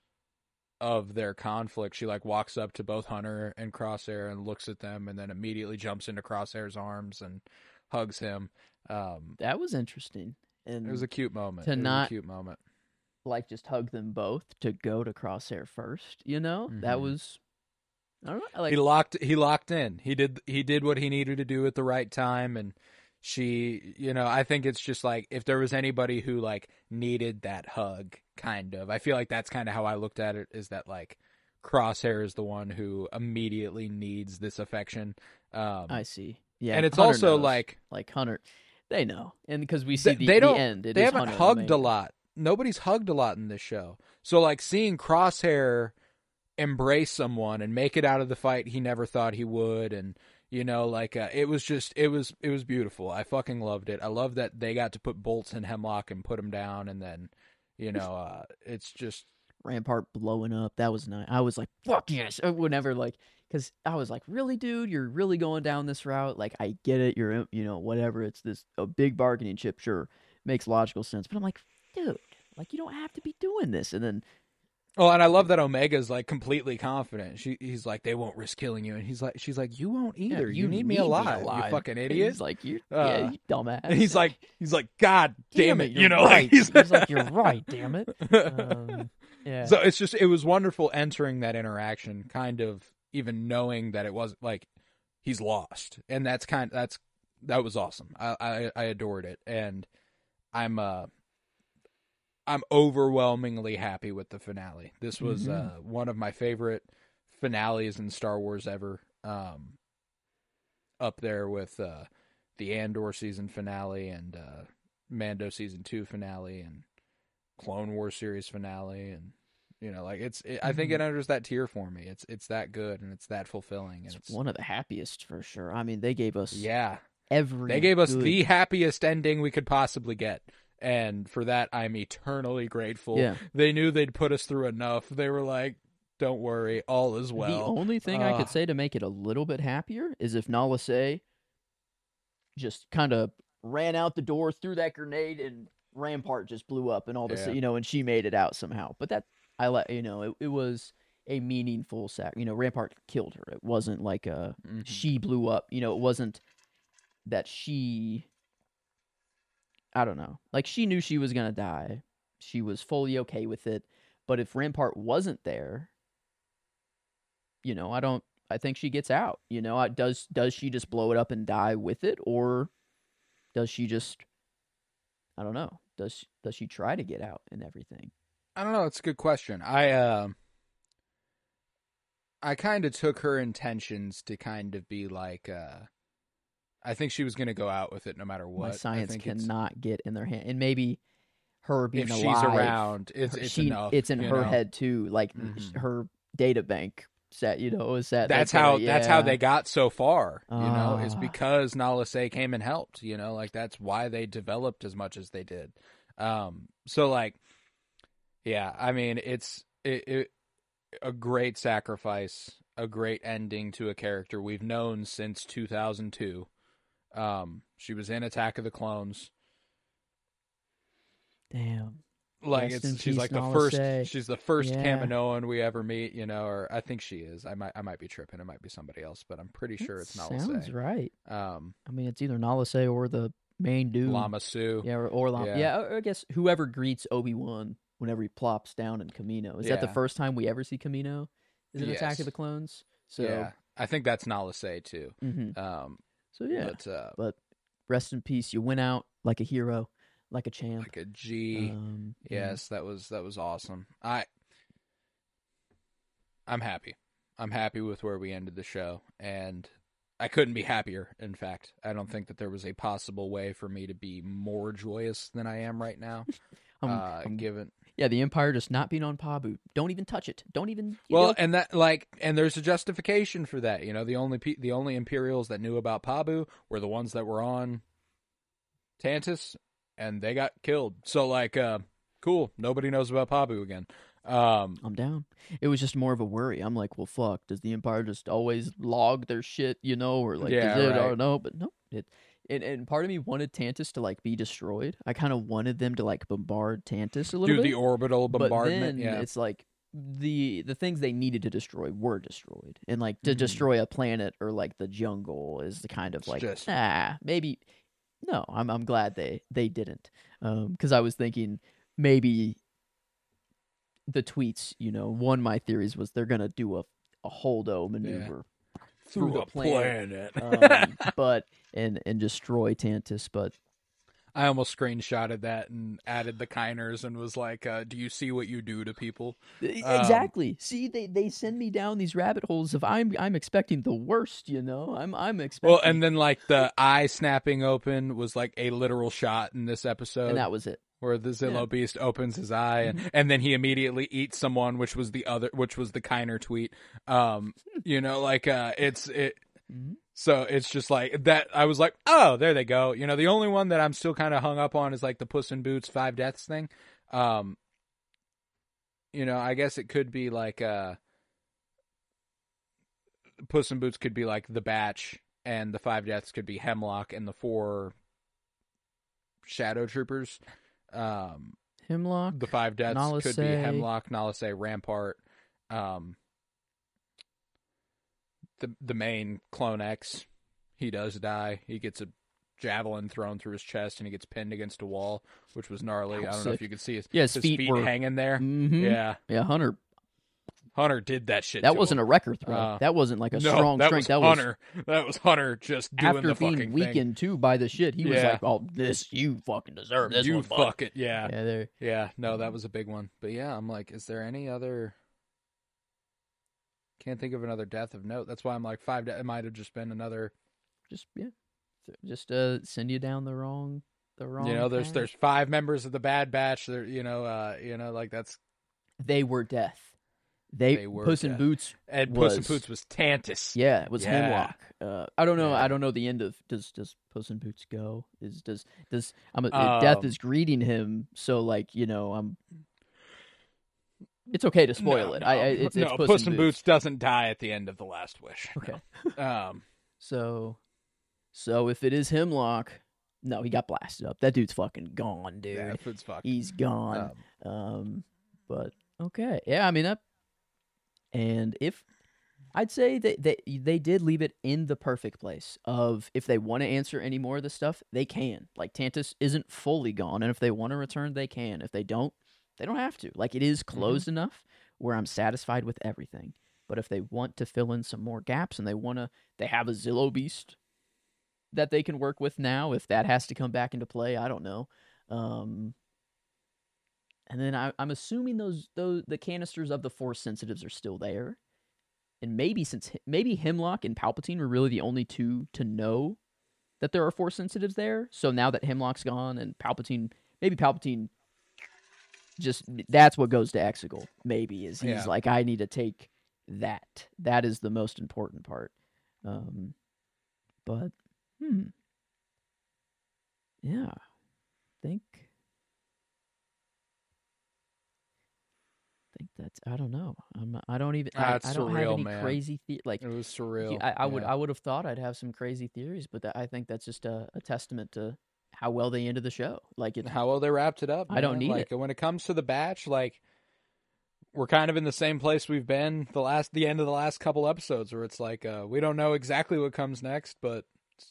of their conflict, she like walks up to both Hunter and Crosshair and looks at them, and then immediately jumps into Crosshair's arms and hugs him. Um, That was interesting. And it was a cute moment. To it was not- a cute moment. like just hug them both to go to Crosshair first, you know? That Mhm. was I don't know, like he locked. He locked in. He did. He did what he needed to do at the right time, and she. You know, I think it's just like if there was anybody who like needed that hug, kind of. I feel like that's kind of how I looked at it. Is that like Crosshair is the one who immediately needs this affection. Um, I see. Yeah. and it's Hunter also knows. like like Hunter they know. And because we see they, the, they the don't. end, it they is haven't Hunter hugged Omega. a lot. Nobody's hugged a lot in this show. So like seeing Crosshair embrace someone and make it out of the fight he never thought he would, and you know, like uh, it was just it was it was beautiful. I fucking loved it. I love that they got to put bolts in Hemlock and put him down, and then you know, uh, it's just Rampart blowing up. That was nice. I was like, fuck yes. Uh, Whenever, like, because I was like, really, dude, you're really going down this route. Like, I get it. You're, you know, whatever. It's this a big bargaining chip. Sure, makes logical sense. But I'm like, dude, like, you don't have to be doing this. And then, oh, and I love that Omega's like completely confident. She he's like, they won't risk killing you, and he's like, she's like, you won't yeah, either. you, need, me alive, you fucking And idiot. He's like, you, Uh, yeah, you dumbass. And he's like, he's like, God damn, it, you're you know, right. like he's, he's like, you're right, damn it. Um, yeah. So it's just it was wonderful entering that interaction, kind of even knowing that it wasn't like he's lost, and that's kind that's that was awesome. I, I I adored it, and I'm uh I'm overwhelmingly happy with the finale. This was Mhm. uh one of my favorite finales in Star Wars ever. Um, up there with uh the Andor season finale and uh, Mando season two finale and Clone Wars series finale, and you know, like it's. It, I think it enters that tier for me. It's it's that good and it's that fulfilling. And It's it's one of the happiest for sure. I mean, they gave us yeah. every. They gave us good- the happiest ending we could possibly get. And for that, I'm eternally grateful. Yeah. They knew they'd put us through enough. They were like, don't worry, all is well. The only thing I Uh, could say to make it a little bit happier is if Nala Se just kind of ran out the door, threw that grenade, and Rampart just blew up, and all this, Yeah. you know, and she made it out somehow. But that I let you know, it, it was a meaningful sac. You know, Rampart killed her. It wasn't like a Mhm. she blew up. You know, it wasn't that she. I don't know. Like she knew she was gonna die. She was fully okay with it. But if Rampart wasn't there, you know, I don't. I think she gets out. You know, I- does does she just blow it up and die with it, or does she just? I don't know. Does does she try to get out and everything? I don't know. It's a good question. I uh, I kind of took her intentions to kind of be like, uh, I think she was going to go out with it no matter what. My science I think it's- cannot get in their hand, and maybe her being if alive. she's around, it's her- it's she, enough. It's in you her know? head too. Like Mhm. her data bank set. You know, is that That's like, how uh, that's how yeah. they got so far. You know, is Ah. because Nala Se came and helped. You know, like that's why they developed as much as they did. Um, so like, yeah, I mean, it's it, it a great sacrifice, a great ending to a character we've known since two thousand two. Um, she was in Attack of the Clones. Damn. Like Rest in it's she's peace, like the Nala first Se. she's the first Yeah. Kaminoan we ever meet, you know, or I think she is. I might I might be tripping. It might be somebody else, but I'm pretty sure That it's Nala sounds Se. right. Um, I mean, it's either Nala Se or the main dude. Lama Su. Yeah, or, or Lama. Yeah. Yeah, or I guess whoever greets Obi-Wan whenever he plops down in Camino. Is that the Yeah. first time we ever see Camino? Is it Attack Yes. of the Clones? So, Yeah, I think that's Nala Se too. mhm. Um, so yeah. but uh, But rest in peace. You went out like a hero, like a champ. like a G. Um, yeah. Yes, that was that was awesome. I I'm happy. I'm happy with where we ended the show, and I couldn't be happier. In fact, I don't think that there was a possible way for me to be more joyous than I am right now. Um, uh, um, given yeah, the Empire just not being on Pabu. Don't even touch it. Don't even. you well, know- and that like, and there's a justification for that. You know, the only pe- the only Imperials that knew about Pabu were the ones that were on Tantus, and they got killed. So like, uh, cool. Nobody knows about Pabu again. Um, I'm down. It was just more of a worry. I'm like, well, fuck. Does the Empire just always log their shit, you know, or like, Yeah, does it? I right. don't know, but no. It, and, and part of me wanted Tantus to like be destroyed. I kind of wanted them to like bombard Tantus a little do bit. the orbital bombardment. But then Yeah, it's like the the things they needed to destroy were destroyed, and like to Mhm. destroy a planet or like the jungle is the kind of It's like just- ah maybe no. I'm I'm glad they they didn't, um because I was thinking maybe the tweets, you know, one of my theories was they're gonna do a a holdo maneuver through the a planet. planet. um, but and and destroy Tantus, but I almost screenshotted that and added the Kiners and was like, uh, "Do you see what you do to people?" E- Um, exactly. See, they, they send me down these rabbit holes of I'm I'm expecting the worst, you know. I'm I'm expecting. Well, and then like the eye snapping open was like a literal shot in this episode, and that was it. where the Zillow yeah. Mm-hmm. Beast opens his eye, and, and then he immediately eats someone, which was the other, which was the Kiner tweet. Um, you know, like uh, it's it. Mhm. So it's just like that. I was like, oh, there they go. You know, the only one that I'm still kind of hung up on is like the Puss in Boots five deaths thing. Um, you know, I guess it could be like uh, Puss in Boots could be like the Batch, and the five deaths could be Hemlock and the four Shadow Troopers. Um, Hemlock. the five deaths Nala could be Se. Hemlock, Nala Se, Rampart. Um, the the main Clone X, he does die. He gets a javelin thrown through his chest, and he gets pinned against a wall, which was gnarly. How I don't know if sick. you could see his, Yeah, his his feet feet were- hanging there. Mhm. Yeah, Yeah, Hunter Hunter did that shit. That to wasn't him. a record throw. Uh, that wasn't like a no, strong that strength. was that Hunter. was That was Hunter just doing after the being fucking weakened too by the shit. He was Yeah. like, "Oh, this you fucking deserve this you one, bud." fuck it, yeah. Yeah, there. Yeah, no, that was a big one. But yeah, I'm like, is there any other? Can't think of another death of note. That's why I'm like five. De- it might have just been another. Just yeah, just uh, send you down the wrong, the wrong. You know, there's path. there's five members of the Bad Batch. There, you know, uh, you know, like that's. They were death. They, They were Puss in death. Boots. And was, Puss in Boots was Tantus. Yeah, it was Yeah. Hemlock. Uh, I don't know. Yeah. I don't know the end of does does Puss in Boots go? Is does does I'm a, Um, death is greeting him? So like you know I'm. It's okay to spoil no, it. I, I no, it's, it's no, Puss, Puss in in Boots. Boots doesn't die at the end of the Last Wish. Okay. No. Um. So, so if it is Hemlock, no, he got blasted up. That dude's fucking gone, dude. Yeah, it's fucked. He's gone. Um, Um, but okay, yeah. I mean that. And if I'd say that they they did leave it in the perfect place of if they want to answer any more of this stuff, they can. Like Tantus isn't fully gone, and if they want to return, they can. If they don't, they don't have to. Like it is closed Mm-hmm. enough where I'm satisfied with everything. But if they want to fill in some more gaps and they want to, they have a Zillow Beast that they can work with now. If that has to come back into play, I don't know. Um, and then I, I'm assuming those those the canisters of the Force sensitives are still there. And maybe since maybe Hemlock and Palpatine were really the only two to know that there are Force sensitives there. So now that Hemlock's gone and Palpatine, maybe Palpatine just that's what goes to Exegol. Maybe is he's Yeah. like, I need to take that. That is the most important part. Um, but hmm, yeah, I think. I think that's. I don't know. I'm. Not, I don't even. Ah, I, it's I don't have surreal, any man. crazy the- like. It was surreal. you- I, I would. Yeah. I would have thought I'd have some crazy theories, but that, I think that's just a, a testament to how well they ended the show. Like it. How well they wrapped it up. I don't man. need like, When it comes to the Batch, like we're kind of in the same place we've been the last, the end of the last couple episodes, where it's like uh, we don't know exactly what comes next, but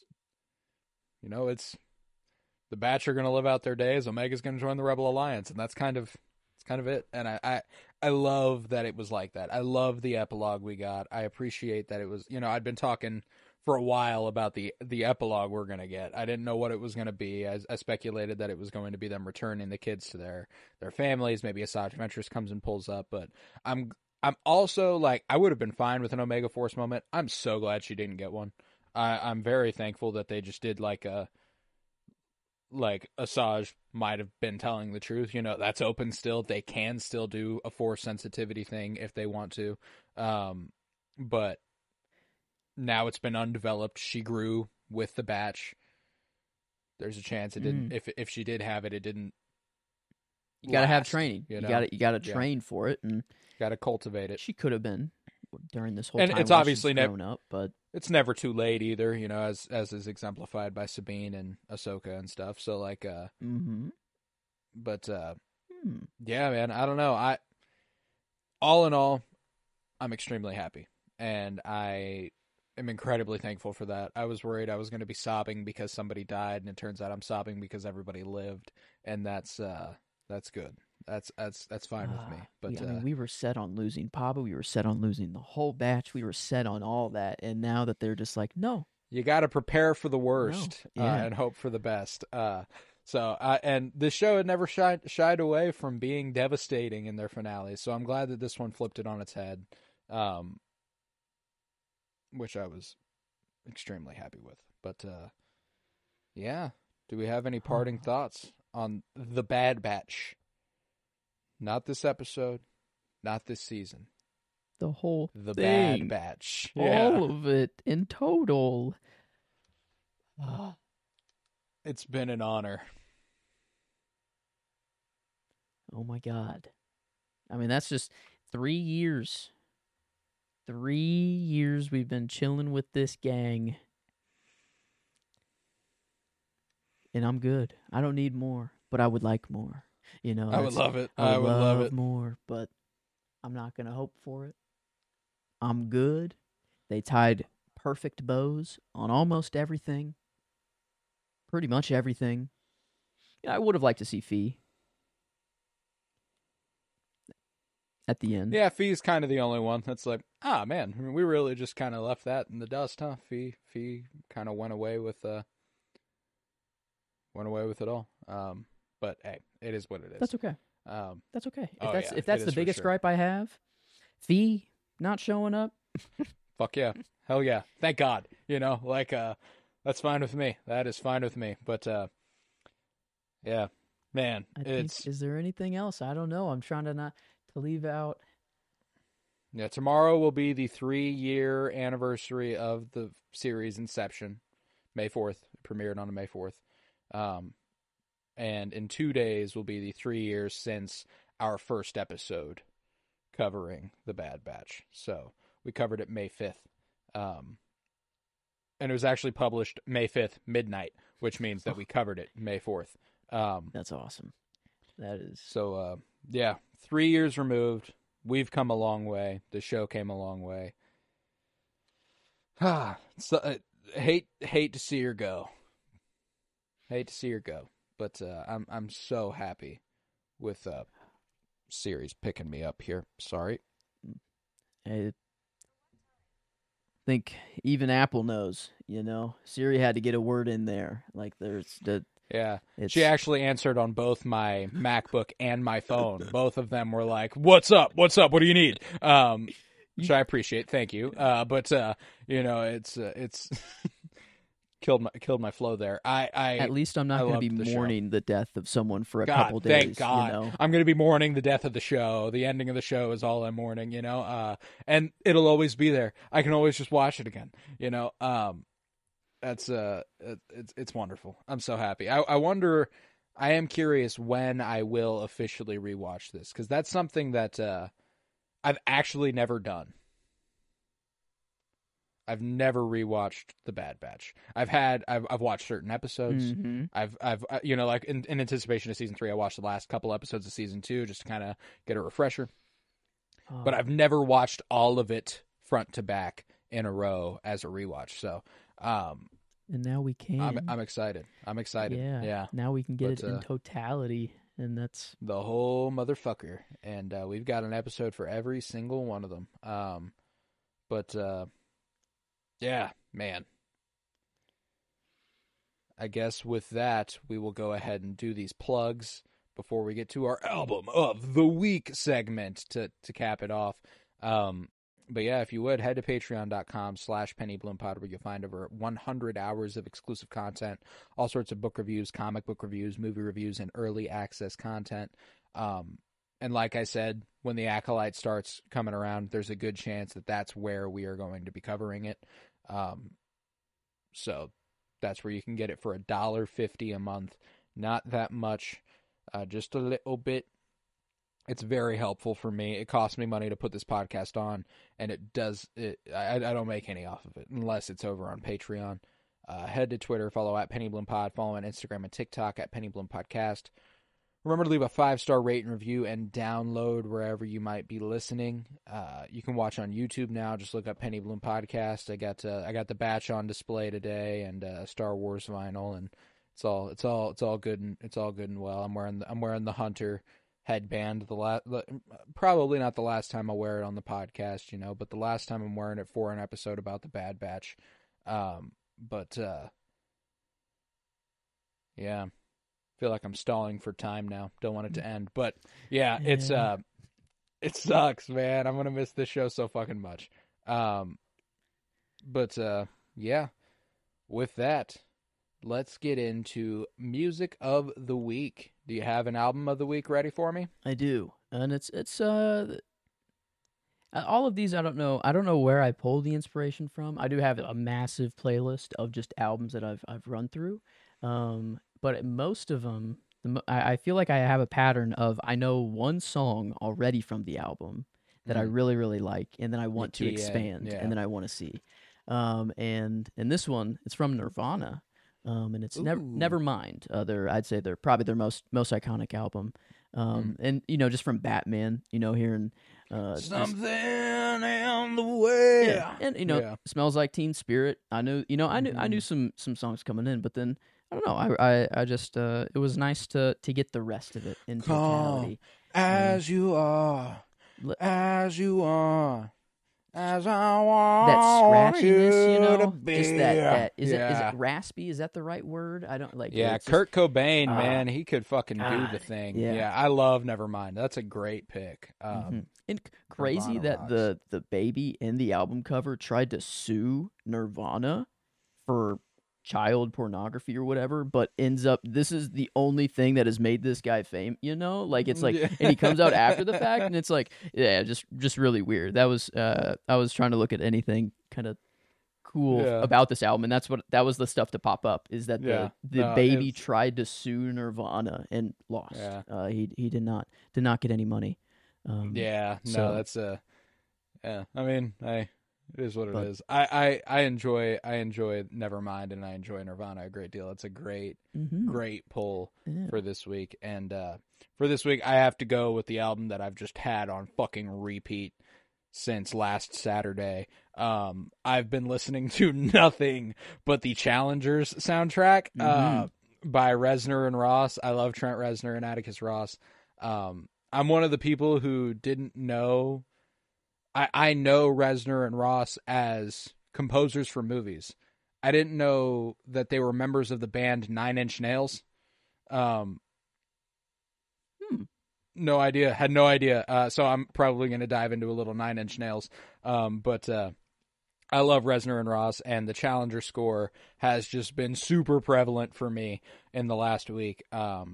you know, it's the Batch are going to live out their days. Omega's going to join the Rebel Alliance, and that's kind of it's kind of it. And I, I I love that it was like that. I love the epilogue we got. I appreciate that it was. You know, I'd been talking for a while about the the epilogue we're gonna get. I didn't know what it was gonna be. I, I speculated that it was going to be them returning the kids to their their families. Maybe Asajj Ventress comes and pulls up. But I'm I'm also like I would have been fine with an Omega Force moment. I'm so glad she didn't get one. I, I'm very thankful that they just did like a like Asajj might have been telling the truth. You know, that's open still. They can still do a Force sensitivity thing if they want to. Um, but now it's been undeveloped. She grew with the Batch. There's a chance it didn't. Mm. If if she did have it, it didn't. You gotta have last, training. You You, know? gotta you gotta Yeah. train for it, and Got to cultivate it. she could have been during this whole And time. it's while obviously she's nev- grown up, but It's never too late either. You know, as as is exemplified by Sabine and Ahsoka and stuff. So like, uh, mm-hmm. but uh, hmm. yeah, man. I don't know. I all in all, I'm extremely happy, and I am incredibly thankful for that. I was worried I was going to be sobbing because somebody died, and it turns out I'm sobbing because everybody lived, and that's uh, that's good. That's that's that's fine with me. Ah, But we, I uh, mean, we were set on losing Papa. We were set on losing the whole batch. We were set on all that, and now that they're just like, no, you got to prepare for the worst No, yeah. uh, and hope for the best. Uh, so, uh, and this show had never shied, shied away from being devastating in their finales. So I'm glad that this one flipped it on its head, um, which I was extremely happy with. But uh, yeah, do we have any parting thoughts on the Bad Batch? Not this episode, not this season. the whole The thing, Bad Batch. all of it in total. Ah. It's been an honor. Oh my God. I mean, that's just three years. Three years we've been chilling with this gang. And I'm good. I don't need more, but I would like more. You know, I would that's- love it. I would, I would love, love it. more, but I'm not going to hope for it. I'm good. They tied perfect bows on almost everything. Pretty much everything. Yeah, I would have liked to see Fee. at the end. Yeah, Fee's kind of the only one that's like, ah, man, I mean, we really just kind of left that in the dust, huh? Fee, Fee kind of went away with, uh, went away with it all. Um, but hey, it is what it is. That's okay. Um, That's okay. If oh, that's yeah, if that's it the is for biggest sure. gripe I have, Fee not showing up. Fuck yeah, hell yeah, thank God. You know, like, uh, that's fine with me. That is fine with me. But, uh, yeah, man, I it's think, is there anything else? I don't know. I'm trying to not to leave out. yeah. Tomorrow will be the three-year anniversary of the series inception, May fourth. It premiered on May fourth. Um, and in two days will be the three years since our first episode covering the Bad Batch. So we covered it May fifth. Um, and it was actually published May fifth, midnight, which means that we covered it May fourth. Um, That's awesome. That is. so, uh, yeah, three years removed. We've come a long way. The show came a long way. Ah, so, uh, hate hate to see her go. Hate to see her go. But uh, I'm I'm so happy with uh, series picking me up here. Sorry. I think even Apple knows, you know, Siri had to get a word in there. Like there's the Yeah. it's She actually answered on both my MacBook and my phone. Both of them were like, "What's up? What's up? What do you need?" Um, which I appreciate. Thank you. Uh, but uh, you know, it's uh, it's killed my killed my flow there. I, I at least I'm not I going to be loved the show. mourning the death of someone for a God, couple days. thank God. You know? I'm going to be mourning the death of the show. The ending of the show is all I'm mourning, you know? Uh, and it'll always be there. I can always just watch it again, you know? Um, that's, uh, it, it's, it's wonderful. I'm so happy. I, I wonder, I am curious when I will officially rewatch this, because that's something that, uh, I've actually never done. I've never rewatched The Bad Batch. I've had, I've, I've watched certain episodes. Mhm. I've, I've, uh, you know, like in, in anticipation of season three, I watched the last couple episodes of season two just to kind of get a refresher. Oh, But I've never watched all of it front to back in a row as a rewatch. So, um, and now we can. I'm, I'm excited. I'm excited. yeah. Yeah. Now we can get But, it in uh, totality, and that's The whole motherfucker. And, uh, we've got an episode for every single one of them. Um, but, uh, yeah, man. I guess with that, we will go ahead and do these plugs before we get to our album of the week segment to, to cap it off. Um, but yeah, if you would, head to patreon.com slash pennybloompod where you'll find over one hundred hours of exclusive content, all sorts of book reviews, comic book reviews, movie reviews, and early access content. Um, and like I said, when the Acolyte starts coming around, there's a good chance that that's where we are going to be covering it. Um, so that's where you can get it for a dollar fifty a month. Not that much, uh, just a little bit. It's very helpful for me. It costs me money to put this podcast on, and it does. It, I, I don't make any off of it unless it's over on Patreon. Uh, head to Twitter, follow at PennyBloomPod, follow on Instagram and TikTok at PennyBloomPodcast. Remember to leave a five-star rate and review and download wherever you might be listening. Uh, you can watch on YouTube now. Just look up Penny Bloom Podcast. I got uh, I got the Batch on display today and uh, Star Wars vinyl, and it's all it's all it's all good and it's all good and well. I'm wearing the, I'm wearing the Hunter headband. The last probably not the last time I wear it on the podcast, you know, but the last time I'm wearing it for an episode about the Bad Batch. Um, but uh, yeah. Feel like I'm stalling for time now. Don't want it to end. But yeah, Yeah. it's uh it sucks, man. I'm gonna miss this show so fucking much. Um but uh yeah. With that, let's get into music of the week. Do you have an album of the week ready for me? I do, and it's it's uh, all of these. I don't know. I don't know where I pulled the inspiration from. I do have a massive playlist of just albums that I've I've run through, um, but most of them, the, mo- I, I feel like I have a pattern of I know one song already from the album that I Mhm. really really like, and then I want to key in, expand, yeah. and then I want to see. Um, and and this one, it's from Nirvana. Um, and it's never Ooh. Nevermind. Uh, they're I'd say they're probably their most most iconic album. Um, and you know, just from Batman, you know, hearing uh, just- Something in the way. yeah, and you know, Yeah. Smells Like Teen Spirit. I knew, you know, I knew I knew some some songs coming in, but then I don't know. I I, I just uh, it was nice to to get the rest of it in Calm. totality. As you are. L- as you are, as I want that scratchiness, you know, to be. just that that is yeah. it is it raspy? Is that the right word? I don't like. Yeah, it's just- Kurt Cobain, Ah, man, he could fucking do the God, thing. yeah. Yeah, I love Nevermind. That's a great pick. Um, Mhm. And c- crazy Nirvana that rocks. the the baby in the album cover tried to sue Nirvana for child pornography or whatever, but ends up this is the only thing that has made this guy fame, you know? Like it's like Yeah. and he comes out after the fact and it's like yeah, just just really weird. That was uh I was trying to look at anything kind of cool Yeah. about this album and that's what that was the stuff to pop up is that the Yeah. the No, baby it's- tried to sue Nirvana and lost. Yeah. Uh he he did not did not get any money. Um Yeah, no, so- that's a. Yeah, I mean, I it is what it But- is. I, I I enjoy I enjoy Nevermind and I enjoy Nirvana a great deal. It's a great mhm. great pull Yeah. for this week, and uh, for this week I have to go with the album that I've just had on fucking repeat since last Saturday. Um, I've been listening to nothing but the Challengers soundtrack uh, by Reznor and Ross. I love Trent Reznor and Atticus Ross. Um, I'm one of the people who didn't know. I, I know Reznor and Ross as composers for movies. I didn't know that they were members of the band Nine Inch Nails. Um, Hmm. No idea. Had no idea. Uh, so I'm probably going to dive into a little Nine Inch Nails. Um, but uh, I love Reznor and Ross, and the Challenger score has just been super prevalent for me in the last week. Um,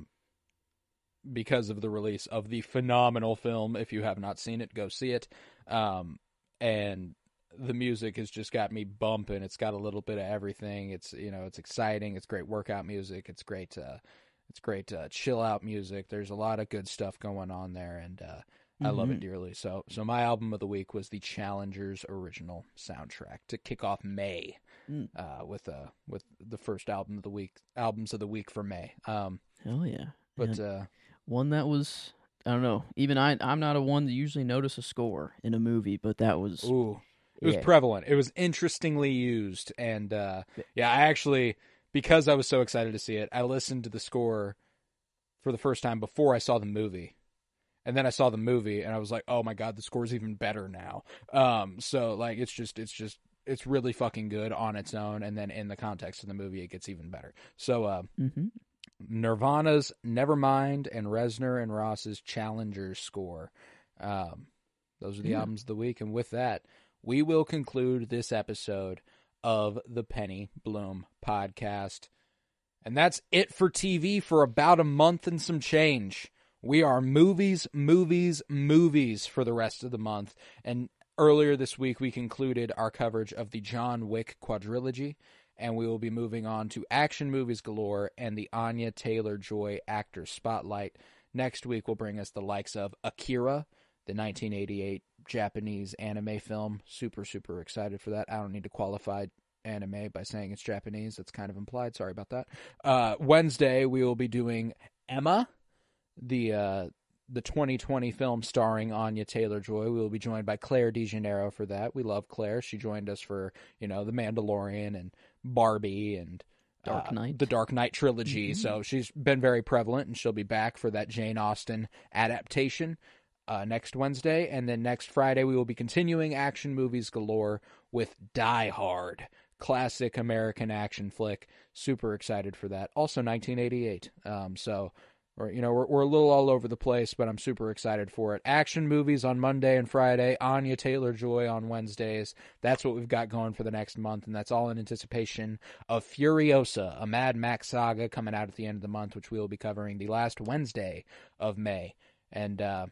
because of the release of the phenomenal film. If you have not seen it, go see it. Um, and the music has just got me bumping. It's got a little bit of everything. It's, you know, it's exciting. It's great workout music. It's great, uh, it's great uh, chill out music. There's a lot of good stuff going on there, and uh, I love it Mhm. dearly. So, so my album of the week was the Challengers original soundtrack to kick off May, Mm. uh, with uh, with the first album of the week, albums of the week for May. Um, Hell yeah. but Yeah. uh, One that was I don't know. Even I I'm not a one to usually notice a score in a movie, but that was ooh. It was yeah. prevalent. It was interestingly used. And uh, yeah, I actually, because I was so excited to see it, I listened to the score for the first time before I saw the movie. And then I saw the movie and I was like, oh my God, the score's even better now. Um, so like, it's just, it's just, it's really fucking good on its own. And then in the context of the movie, it gets even better. So uh, Mhm. Nirvana's Nevermind and Reznor and Ross's Challengers score. Um, those are the Yeah. albums of the week. And with that, we will conclude this episode of the Penny Bloom podcast. And that's it for T V for about a month and some change. We are movies, movies, movies for the rest of the month. And earlier this week, we concluded our coverage of the John Wick quadrilogy. And we will be moving on to action movies galore and the Anya Taylor-Joy actor spotlight. Next week will bring us the likes of Akira, the nineteen eighty-eight Japanese anime film. Super, super excited for that. I don't need to qualify anime by saying it's Japanese. That's kind of implied. Sorry about that. Uh, Wednesday, we will be doing Emma, the uh, the twenty twenty film starring Anya Taylor-Joy. We will be joined by Claire DeGeneiro for that. We love Claire. She joined us for, you know, The Mandalorian and Barbie and Dark uh, Knight. the Dark Knight trilogy. Mhm. So she's been very prevalent, and she'll be back for that Jane Austen adaptation uh, next Wednesday. And then next Friday, we will be continuing action movies galore with Die Hard, classic American action flick. Super excited for that. Also nineteen eighty-eight. Um, so... Or, you know, we're, we're a little all over the place, but I'm super excited for it. Action movies on Monday and Friday, Anya Taylor-Joy on Wednesdays. That's what we've got going for the next month, and that's all in anticipation of Furiosa, a Mad Max saga coming out at the end of the month, which we will be covering the last Wednesday of May. And, uh,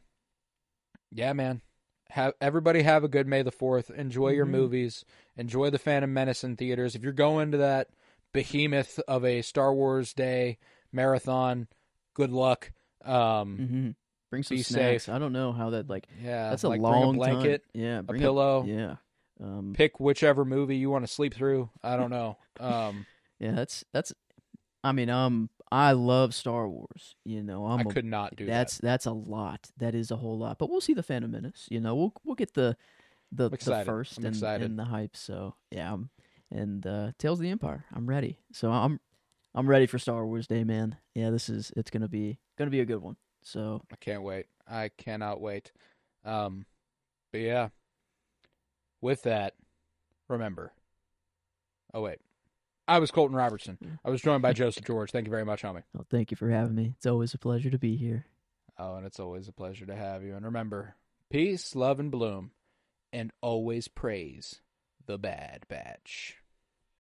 yeah, man, have, everybody have a good May the fourth. Enjoy your Mhm. movies. Enjoy the Phantom Menace in theaters. If you're going to that behemoth of a Star Wars Day marathon, good luck. Um, Mm-hmm. Bring some Be snacks. safe. I don't know how that like. yeah, That's a like long bring a blanket, time. Yeah, a bring pillow. yeah. Um, Pick whichever movie you want to sleep through. I don't know. Um, yeah, that's that's. I mean, um, I love Star Wars. You know, I'm I a- could not do that's that. that's a lot. That is a whole lot. But we'll see the Phantom Menace. You know, we'll we'll get the the, the excited. first I'm and, excited. and the hype. So yeah, I'm, and uh, Tales of the Empire. I'm ready. So I'm I'm ready for Star Wars Day, man. Yeah, this is it's gonna be gonna be a good one. So I can't wait. I cannot wait. Um, but yeah, with that, remember. Oh, wait. I was Colton Robertson. I was joined by Joseph George. Thank you very much, homie. Well, thank you for having me. It's always a pleasure to be here. Oh, and it's always a pleasure to have you. And remember, peace, love, and bloom, and always praise the Bad Batch.